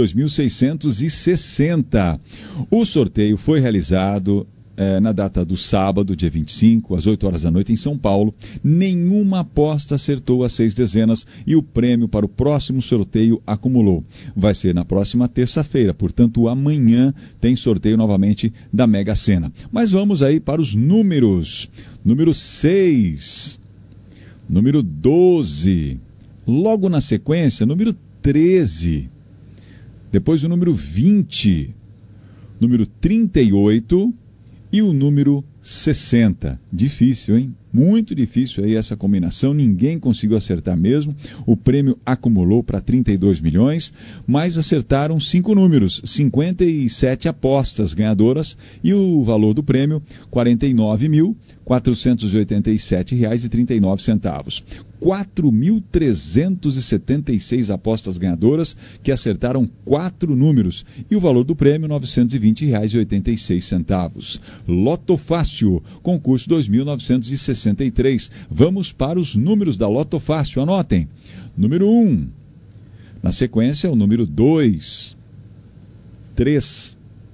2660. O sorteio foi realizado na data do sábado, dia 25, às 8 horas da noite, em São Paulo. Nenhuma aposta acertou as 6 dezenas e o prêmio para o próximo sorteio acumulou. Vai ser na próxima terça-feira, portanto, amanhã tem sorteio novamente da Mega Sena. Mas vamos aí para os números. Número 6, número 12, logo na sequência, número 13, depois o número 20, número 38 e o número 60. Difícil, hein? Muito difícil aí essa combinação, ninguém conseguiu acertar mesmo. O prêmio acumulou para 32 milhões, mas acertaram 5 números, 57 apostas ganhadoras e o valor do prêmio R$ 49.487,39. 4.376 apostas ganhadoras que acertaram 4 números e o valor do prêmio R$ 920,86. Loto Fácil, concurso 2.963. Vamos para os números da Loto Fácil, anotem. Número 1, na sequência o número 2, 3,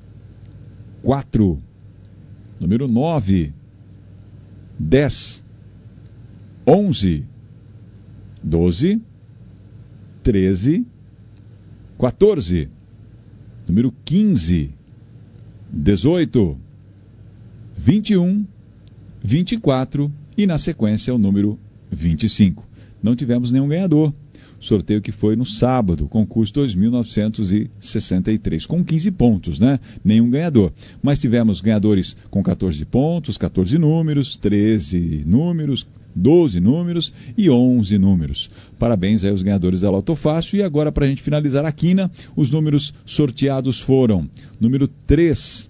4, número 9, 10, 11, 12, 13, 14, número 15, 18, 21, 24 e na sequência o número 25. Não tivemos nenhum ganhador. Sorteio que foi no sábado, concurso 2.963, com 15 pontos, né? Nenhum ganhador. Mas tivemos ganhadores com 14 pontos, 14 números, 13 números, 12 números e 11 números. Parabéns aí aos ganhadores da Loto Fácil. E agora, para a gente finalizar a quina, os números sorteados foram: número 3,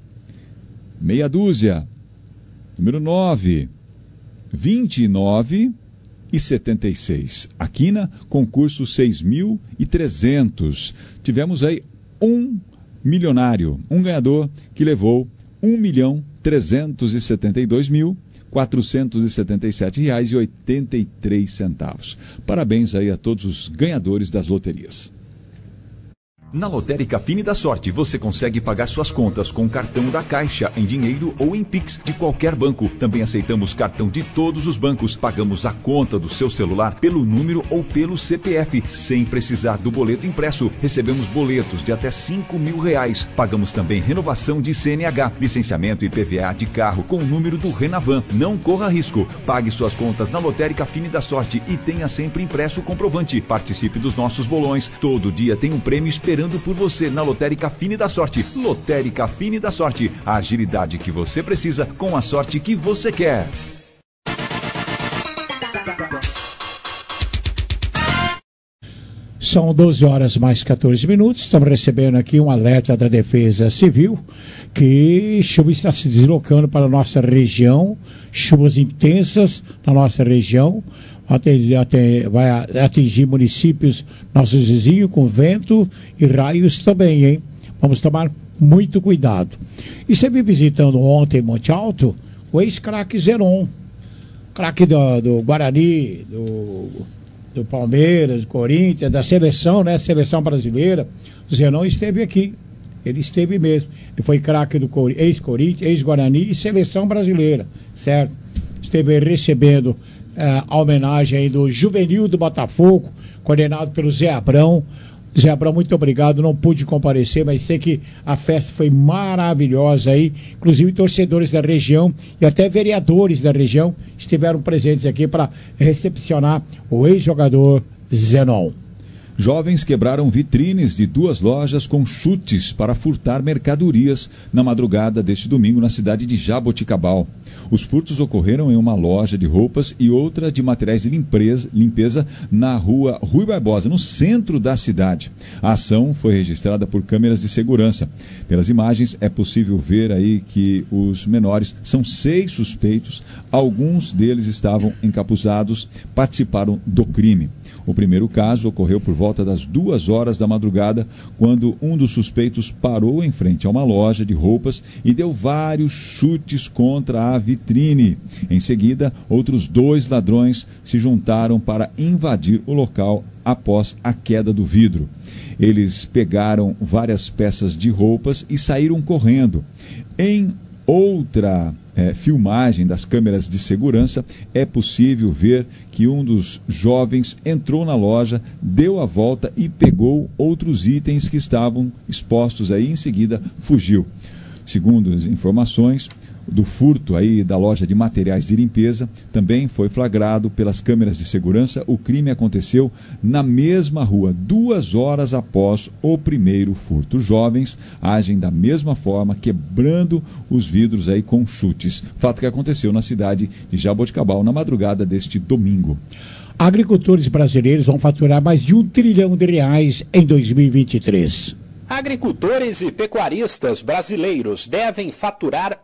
meia dúzia, número 9, 29 6.076. A quina, concurso 6.300. Tivemos aí um milionário, um ganhador que levou R$1.372.477,83. Parabéns aí a todos os ganhadores das loterias. Na Lotérica Fine da Sorte, você consegue pagar suas contas com cartão da Caixa, em dinheiro ou em Pix de qualquer banco. Também aceitamos cartão de todos os bancos. Pagamos a conta do seu celular pelo número ou pelo CPF, sem precisar do boleto impresso. Recebemos boletos de até R$5.000. Pagamos também renovação de CNH, licenciamento e PVA de carro com o número do Renavan. Não corra risco. Pague suas contas na Lotérica Fine da Sorte e tenha sempre impresso o comprovante. Participe dos nossos bolões. Todo dia tem um prêmio esperando por você na Lotérica Fine da Sorte. Lotérica Fine da Sorte. A agilidade que você precisa com a sorte que você quer. São 12 horas mais 14 minutos. Estamos recebendo aqui um alerta da Defesa Civil que chuva está se deslocando para a nossa região. Chuvas intensas na nossa região. Vai atingir municípios nossos vizinhos com vento e raios também, hein? Vamos tomar muito cuidado. E esteve visitando ontem em Monte Alto o ex-craque Zenon, craque do Guarani, do Palmeiras, do Corinthians, da seleção, né? Seleção brasileira. O Zenon esteve aqui. Ele esteve mesmo. Ele foi craque do ex-Corinthians, ex-Guarani e seleção brasileira, certo? Esteve recebendo a homenagem aí do Juvenil do Botafogo, coordenado pelo Zé Abrão. Zé Abrão, muito obrigado, não pude comparecer, mas sei que a festa foi maravilhosa aí, inclusive torcedores da região e até vereadores da região estiveram presentes aqui para recepcionar o ex-jogador Zenon. Jovens quebraram vitrines de 2 lojas com chutes para furtar mercadorias na madrugada deste domingo na cidade de Jaboticabal. Os furtos ocorreram em uma loja de roupas e outra de materiais de limpeza na rua Rui Barbosa, no centro da cidade. A ação foi registrada por câmeras de segurança. Pelas imagens é possível ver aí que os menores são 6 suspeitos, alguns deles estavam encapuzados, participaram do crime. O primeiro caso ocorreu por volta das 2 horas da madrugada, quando um dos suspeitos parou em frente a uma loja de roupas e deu vários chutes contra a vitrine. Em seguida, outros 2 ladrões se juntaram para invadir o local após a queda do vidro. Eles pegaram várias peças de roupas e saíram correndo. Em outra filmagem das câmeras de segurança, é possível ver que um dos jovens entrou na loja, deu a volta e pegou outros itens que estavam expostos aí, em seguida fugiu. Segundo as informações do furto aí da loja de materiais de limpeza, também foi flagrado pelas câmeras de segurança. O crime aconteceu na mesma rua, 2 horas após o primeiro furto. Os jovens agem da mesma forma, quebrando os vidros aí com chutes. Fato que aconteceu na cidade de Jaboticabal na madrugada deste domingo. Agricultores brasileiros vão faturar mais de R$1 trilhão em 2023. Agricultores e pecuaristas brasileiros devem faturar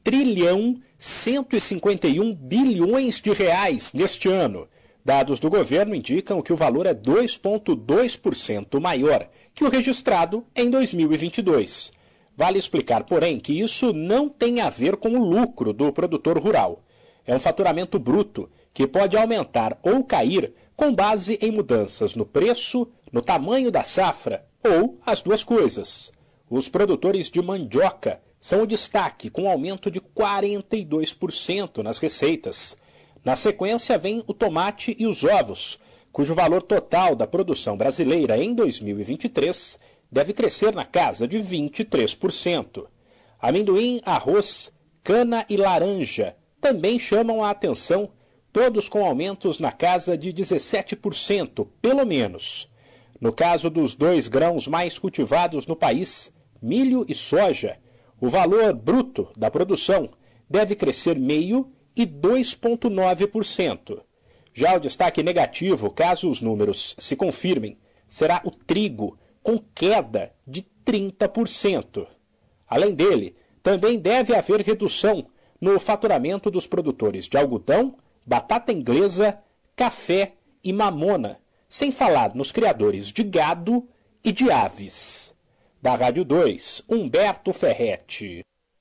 R$1.151 bilhões neste ano. Dados do governo indicam que o valor é 2,2% maior que o registrado em 2022. Vale explicar, porém, que isso não tem a ver com o lucro do produtor rural. É um faturamento bruto que pode aumentar ou cair com base em mudanças no preço, no tamanho da safra ou as duas coisas. Os produtores de mandioca são o destaque, com um aumento de 42% nas receitas. Na sequência vem o tomate e os ovos, cujo valor total da produção brasileira em 2023 deve crescer na casa de 23%. Amendoim, arroz, cana e laranja também chamam a atenção, todos com aumentos na casa de 17%, pelo menos. No caso dos 2 grãos mais cultivados no país, milho e soja, o valor bruto da produção deve crescer 0,5% e 2,9%. Já o destaque negativo, caso os números se confirmem, será o trigo, com queda de 30%. Além dele, também deve haver redução no faturamento dos produtores de algodão, batata inglesa, café e mamona, sem falar nos criadores de gado e de aves. Da Rádio 2, Humberto Ferretti.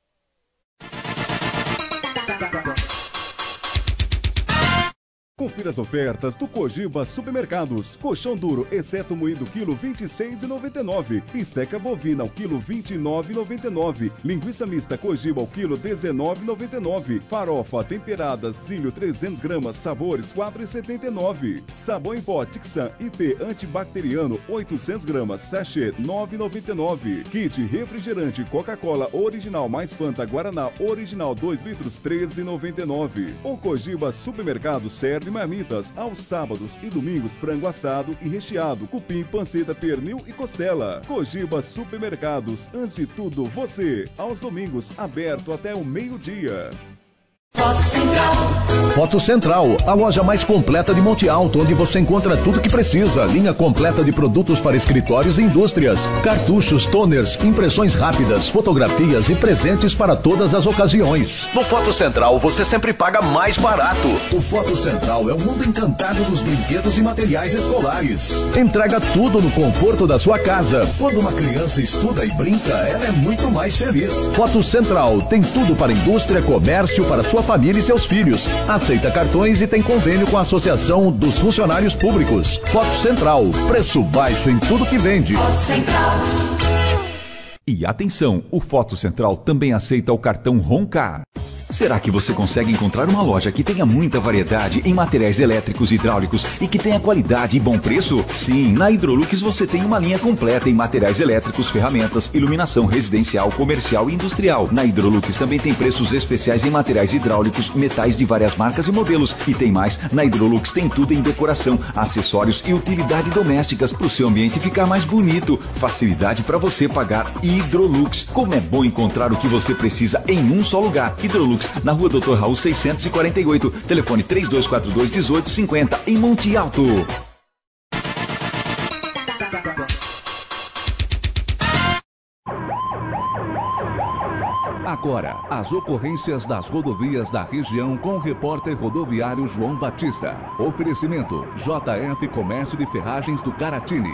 Confira as ofertas do Cogiba Supermercados. Colchão duro, exceto moído, quilo 26,99. Esteca bovina, ao quilo 29,99. Linguiça mista Cogiba, ao quilo 19,99. Farofa temperada, Cílio 300 gramas, sabores 4,79. Sabão em pó Tixan IP antibacteriano, 800 gramas, sachê 9,99. Kit refrigerante Coca-Cola original mais Fanta Guaraná original 2 litros, 13,99. O Cogiba Supermercado serve marmitas aos sábados e domingos, frango assado e recheado, cupim, panceta, pernil e costela. Cogiba Supermercados, antes de tudo você. Aos domingos, aberto até o meio-dia. Foto Central, a loja mais completa de Monte Alto, onde você encontra tudo que precisa. Linha completa de produtos para escritórios e indústrias, cartuchos, toners, impressões rápidas, fotografias e presentes para todas as ocasiões. No Foto Central você sempre paga mais barato. O Foto Central é um mundo encantado dos brinquedos e materiais escolares. Entrega tudo no conforto da sua casa. Quando uma criança estuda e brinca, ela é muito mais feliz. Foto Central tem tudo para indústria, comércio, para sua família e seus filhos. Aceita cartões e tem convênio com a Associação dos Funcionários Públicos. Foto Central, preço baixo em tudo que vende. Foto Central. E atenção, o Foto Central também aceita o cartão Roncar. Será que você consegue encontrar uma loja que tenha muita variedade em materiais elétricos e hidráulicos e que tenha qualidade e bom preço? Sim, na Hidrolux você tem uma linha completa em materiais elétricos, ferramentas, iluminação residencial, comercial e industrial. Na Hidrolux também tem preços especiais em materiais hidráulicos, metais de várias marcas e modelos. E tem mais, na Hidrolux tem tudo em decoração, acessórios e utilidade domésticas para o seu ambiente ficar mais bonito. Facilidade para você pagar Hidrolux. Como é bom encontrar o que você precisa em um só lugar. Hidrolux, na Rua Dr. Raul 648, telefone 3242-1850, em Monte Alto. Agora, as ocorrências das rodovias da região com o repórter rodoviário João Batista. Oferecimento: JF Comércio de Ferragens do Caratini.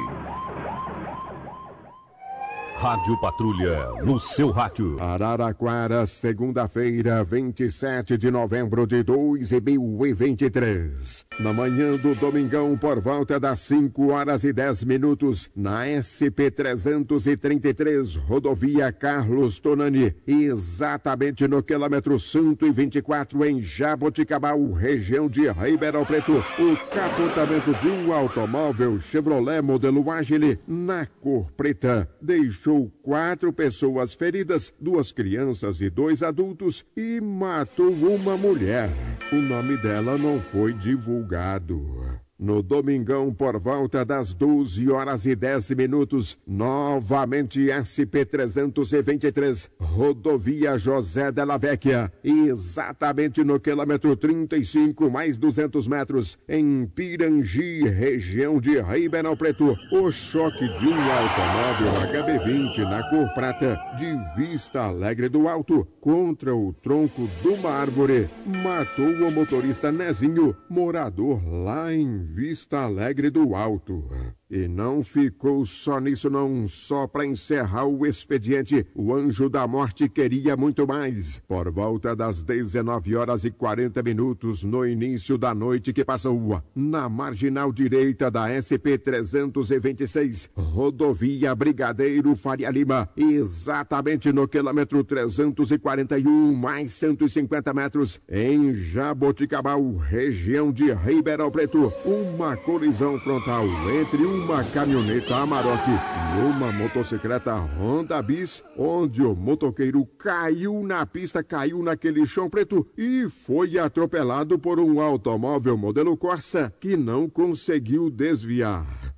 Rádio Patrulha, no seu rádio. Araraquara, segunda-feira, 27 de novembro de 2023. Na manhã do domingão, por volta das 5h10, na SP-333, rodovia Carlos Tonani, exatamente no quilômetro 124, em Jaboticabal, região de Ribeirão Preto, o capotamento de um automóvel Chevrolet modelo Agile, na cor preta, deixou 4 pessoas feridas, 2 crianças e 2 adultos, e matou uma mulher. O nome dela não foi divulgado. No domingão, por volta das 12h10, novamente SP-323, rodovia José Della Vecchia, exatamente no quilômetro 35, mais 200 metros, em Pirangi, região de Ribeirão Preto, o choque de um automóvel HB20 na cor prata, de Vista Alegre do Alto, contra o tronco de uma árvore, matou o motorista Nezinho, morador lá em Vista Alegre do Alto. E não ficou só nisso não, só para encerrar o expediente, o anjo da morte queria muito mais. Por volta das 19h40, no início da noite que passou, na marginal direita da SP-326, rodovia Brigadeiro Faria Lima, exatamente no quilômetro 341, mais 150 metros, em Jaboticabal, região de Ribeirão Preto, uma colisão frontal entre uma caminhoneta Amarok e uma motocicleta Honda Bis, onde o motoqueiro caiu na pista, caiu naquele chão preto e foi atropelado por um automóvel modelo Corsa que não conseguiu desviar.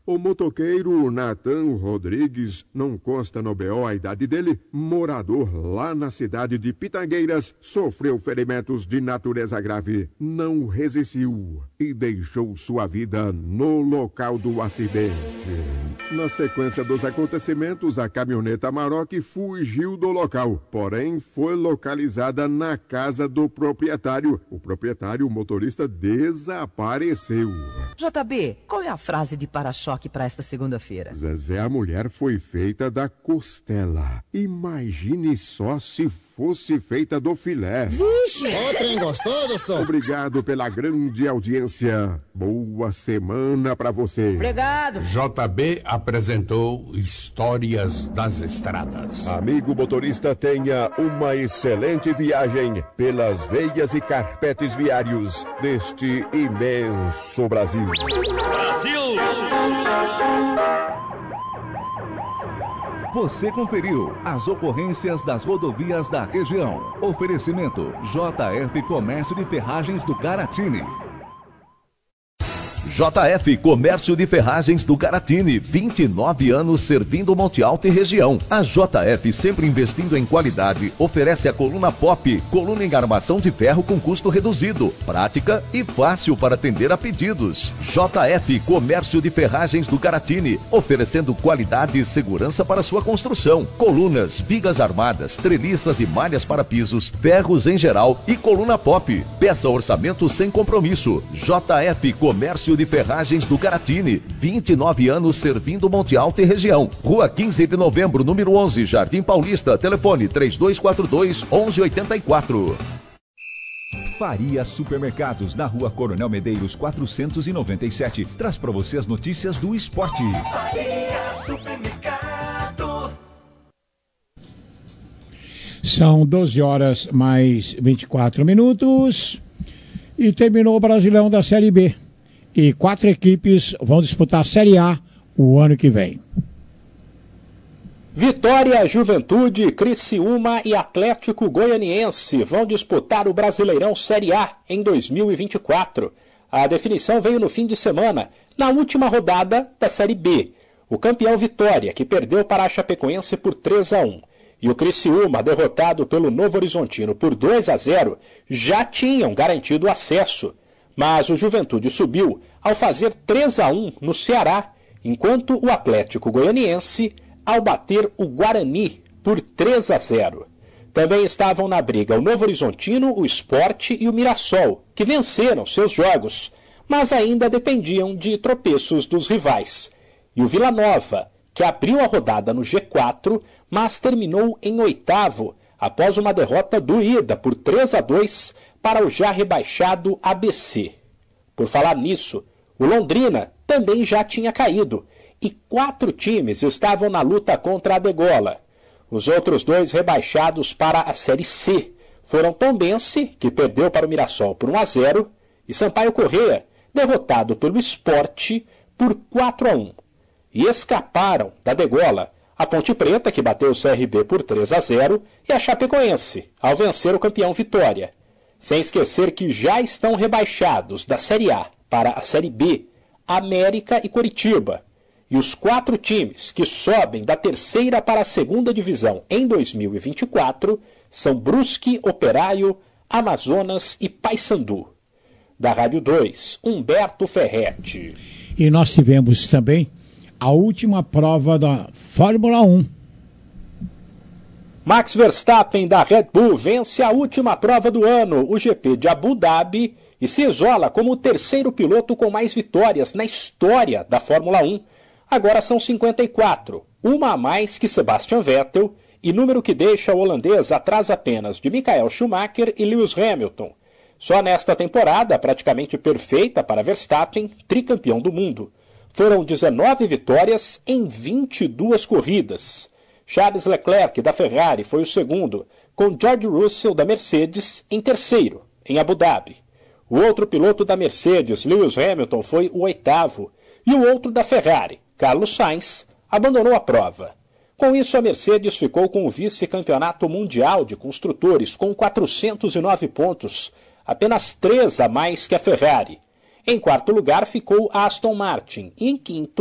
O motoqueiro Natan Rodrigues, não consta no BO a idade dele, morador lá na cidade de Pitangueiras, sofreu ferimentos de natureza grave. Não resistiu e deixou sua vida no local do acidente. Na sequência dos acontecimentos, a caminhoneta Amarok fugiu do local, porém foi localizada na casa do proprietário. O proprietário, o motorista, desapareceu. JB, qual é a frase de para-choque para esta segunda-feira? Zezé, a mulher foi feita da costela. Imagine só se fosse feita do filé. Vixe! Ó, trem gostoso, só. Obrigado pela grande audiência. Boa semana pra você. Obrigado. JB apresentou Histórias das Estradas. Amigo motorista, tenha uma excelente viagem pelas veias e carpetes viários deste imenso Brasil. Brasil! Você conferiu as ocorrências das rodovias da região. Oferecimento JF Comércio de Ferragens do Caratini. JF Comércio de Ferragens do Caratini, 29 anos servindo Monte Alto e região. A JF, sempre investindo em qualidade, oferece a coluna pop, coluna em armação de ferro com custo reduzido, prática e fácil para atender a pedidos. JF Comércio de Ferragens do Caratini, oferecendo qualidade e segurança para sua construção. Colunas, vigas armadas, treliças e malhas para pisos, ferros em geral e coluna pop. Peça orçamento sem compromisso. JF Comércio de Ferragens do Caratini, 29 anos servindo Monte Alto e região. Rua 15 de Novembro, número 11, Jardim Paulista. Telefone 3242-1184. Faria Supermercados, na Rua Coronel Medeiros 497. Traz para você as notícias do esporte. Faria Supermercado. São 12 horas mais 24 minutos e terminou o Brasileirão da Série B. E 4 equipes vão disputar a Série A o ano que vem. Vitória, Juventude, Criciúma e Atlético Goianiense vão disputar o Brasileirão Série A em 2024. A definição veio no fim de semana, na última rodada da Série B. O campeão Vitória, que perdeu para a Chapecoense por 3-1, e o Criciúma, derrotado pelo Novo Horizontino por 2-0, já tinham garantido o acesso. Mas o Juventude subiu ao fazer 3-1 no Ceará, enquanto o Atlético Goianiense ao bater o Guarani por 3-0. Também estavam na briga o Novo Horizontino, o Sport e o Mirassol, que venceram seus jogos, mas ainda dependiam de tropeços dos rivais. E o Vila Nova, que abriu a rodada no G4, mas terminou em 8º, após uma derrota doída por 3-2 para o já rebaixado ABC. Por falar nisso, o Londrina também já tinha caído, e 4 times estavam na luta contra a degola. Os outros 2 rebaixados para a Série C foram Tombense, que perdeu para o Mirassol por 1-0, e Sampaio Corrêa, derrotado pelo Sport por 4-1. E escaparam da degola a Ponte Preta, que bateu o CRB por 3-0, e a Chapecoense, ao vencer o campeão Vitória. Sem esquecer que já estão rebaixados da Série A para a Série B, América e Coritiba. E os 4 times que sobem da 3ª para a 2ª divisão em 2024 são Brusque, Operário, Amazonas e Paysandu. Da Rádio 2, Humberto Ferretti. E nós tivemos também a última prova da Fórmula 1. Max Verstappen da Red Bull vence a última prova do ano, o GP de Abu Dhabi, e se isola como o 3º piloto com mais vitórias na história da Fórmula 1. Agora são 54, uma a mais que Sebastian Vettel, e número que deixa o holandês atrás apenas de Michael Schumacher e Lewis Hamilton. Só nesta temporada, praticamente perfeita para Verstappen, tricampeão do mundo. Foram 19 vitórias em 22 corridas. Charles Leclerc, da Ferrari, foi o segundo, com George Russell, da Mercedes, em terceiro, em Abu Dhabi. O outro piloto da Mercedes, Lewis Hamilton, foi o 8º, e o outro da Ferrari, Carlos Sainz, abandonou a prova. Com isso, a Mercedes ficou com o vice-campeonato mundial de construtores, com 409 pontos, apenas 3 a mais que a Ferrari. Em quarto lugar ficou a Aston Martin, e em quinto,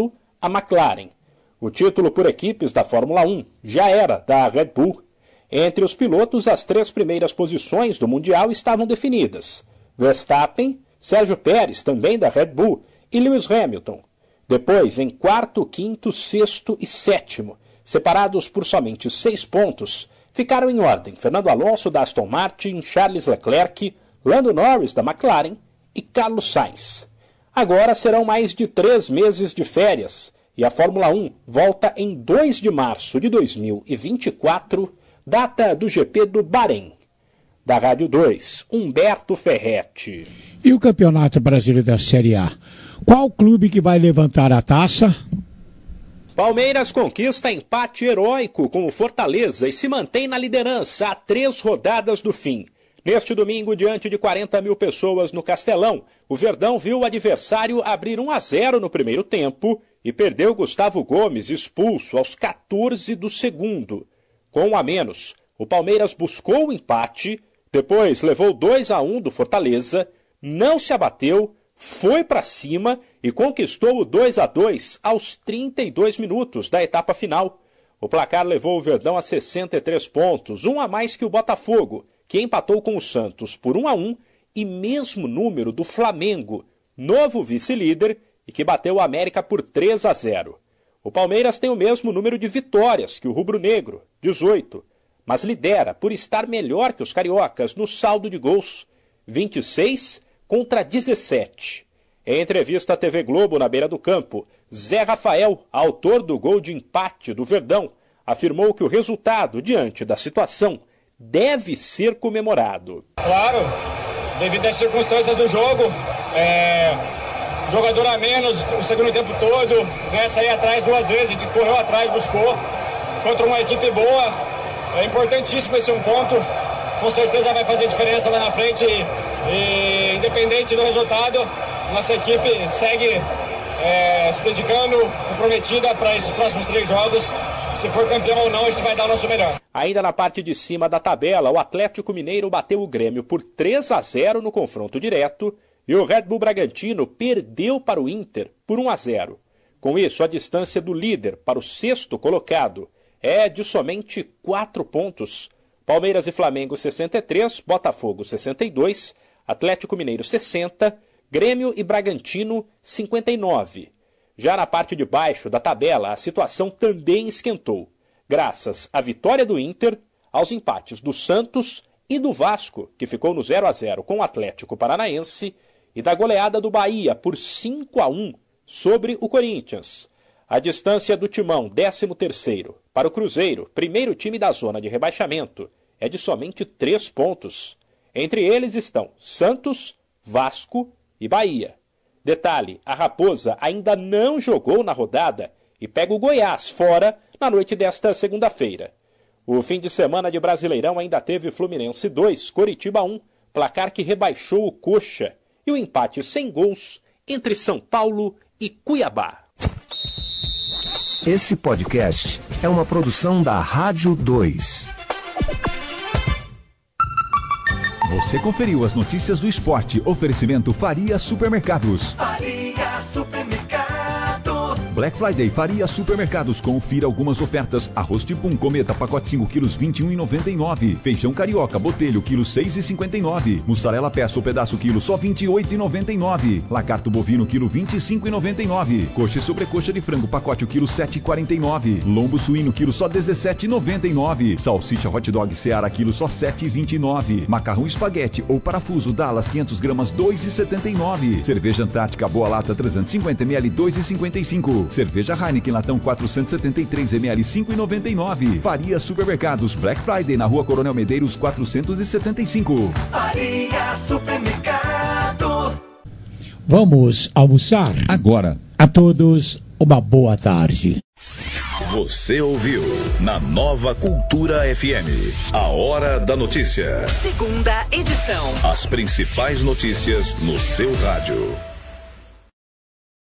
a McLaren. O título por equipes da Fórmula 1 já era da Red Bull. Entre os pilotos, as 3 primeiras posições do Mundial estavam definidas. Verstappen, Sérgio Pérez, também da Red Bull, e Lewis Hamilton. Depois, em 4º, 5º, 6º e 7º, separados por somente 6 pontos, ficaram em ordem Fernando Alonso da Aston Martin, Charles Leclerc, Lando Norris da McLaren e Carlos Sainz. Agora serão mais de 3 meses de férias e a Fórmula 1 volta em 2 de março de 2024, data do GP do Bahrein. Da Rádio 2, Humberto Ferretti. E o Campeonato Brasileiro da Série A? Qual clube que vai levantar a taça? Palmeiras conquista empate heróico com o Fortaleza e se mantém na liderança a 3 rodadas do fim. Neste domingo, diante de 40 mil pessoas no Castelão, o Verdão viu o adversário abrir 1-0 no primeiro tempo e perdeu Gustavo Gomes expulso aos 14 do segundo. Com 1 a menos, o Palmeiras buscou o empate, depois levou 2-1 do Fortaleza, não se abateu, foi para cima e conquistou o 2-2 aos 32 minutos da etapa final. O placar levou o Verdão a 63 pontos, 1 a mais que o Botafogo, que empatou com o Santos por 1-1, e mesmo número do Flamengo, novo vice-líder, e que bateu o América por 3-0. O Palmeiras tem o mesmo número de vitórias que o rubro-negro, 18, mas lidera por estar melhor que os cariocas no saldo de gols, 26 contra 17. Em entrevista à TV Globo na beira do campo, Zé Rafael, autor do gol de empate do Verdão, afirmou que o resultado, diante da situação, deve ser comemorado. Claro, devido às circunstâncias do jogo, jogador a menos o segundo tempo todo, né, sair atrás 2 vezes, a gente correu atrás, buscou, contra uma equipe boa, é importantíssimo esse 1 ponto, com certeza vai fazer diferença lá na frente e independente do resultado, nossa equipe segue se dedicando, comprometida para esses próximos 3 jogos. Se for campeão ou não, a gente vai dar o nosso melhor. Ainda na parte de cima da tabela, o Atlético Mineiro bateu o Grêmio por 3-0 no confronto direto e o Red Bull Bragantino perdeu para o Inter por 1-0. Com isso, a distância do líder para o 6º colocado é de somente 4 pontos. Palmeiras e Flamengo 63, Botafogo 62, Atlético Mineiro 60, Grêmio e Bragantino 59. Já na parte de baixo da tabela, a situação também esquentou, graças à vitória do Inter, aos empates do Santos e do Vasco, que ficou no 0-0 com o Atlético Paranaense, e da goleada do Bahia por 5-1 sobre o Corinthians. A distância do Timão, 13º, para o Cruzeiro, primeiro time da zona de rebaixamento, é de somente 3 pontos. Entre eles estão Santos, Vasco e Bahia. Detalhe, a Raposa ainda não jogou na rodada e pega o Goiás fora na noite desta segunda-feira. O fim de semana de Brasileirão ainda teve Fluminense 2, Coritiba 1, placar que rebaixou o Coxa, e o empate sem gols entre São Paulo e Cuiabá. Esse podcast é uma produção da Rádio 2. Você conferiu as notícias do esporte. Oferecimento Faria Supermercados. Faria Supermercados. Black Friday Faria Supermercados. Confira algumas ofertas. Arroz Tipum Cometa, pacote 5 quilos, R$ 21,99. Feijão Carioca, Botelho, quilo, R$ 6,59. Mussarela peça ou pedaço quilo, só R$ 28,99. Lagarto bovino, quilo, R$ 25,99. Coxa e sobrecoxa de frango, pacote o quilo, R$ 7,49. Lombo suíno, quilo, só R$ 17,99. Salsicha Hot Dog Seara, quilo, só R$ 7,29. Macarrão espaguete ou parafuso Dallas, 500 gramas, R$ 2,79. Cerveja Antártica Boa Lata, 350 ml, R$ 2,55. Cerveja Heineken Latão 473 ml, R$ 5,99. Faria Supermercados, Black Friday na Rua Coronel Medeiros 475. Faria Supermercado. Vamos almoçar? Agora. A todos, uma boa tarde. Você ouviu na Nova Cultura FM. A Hora da Notícia. Segunda edição. As principais notícias no seu rádio.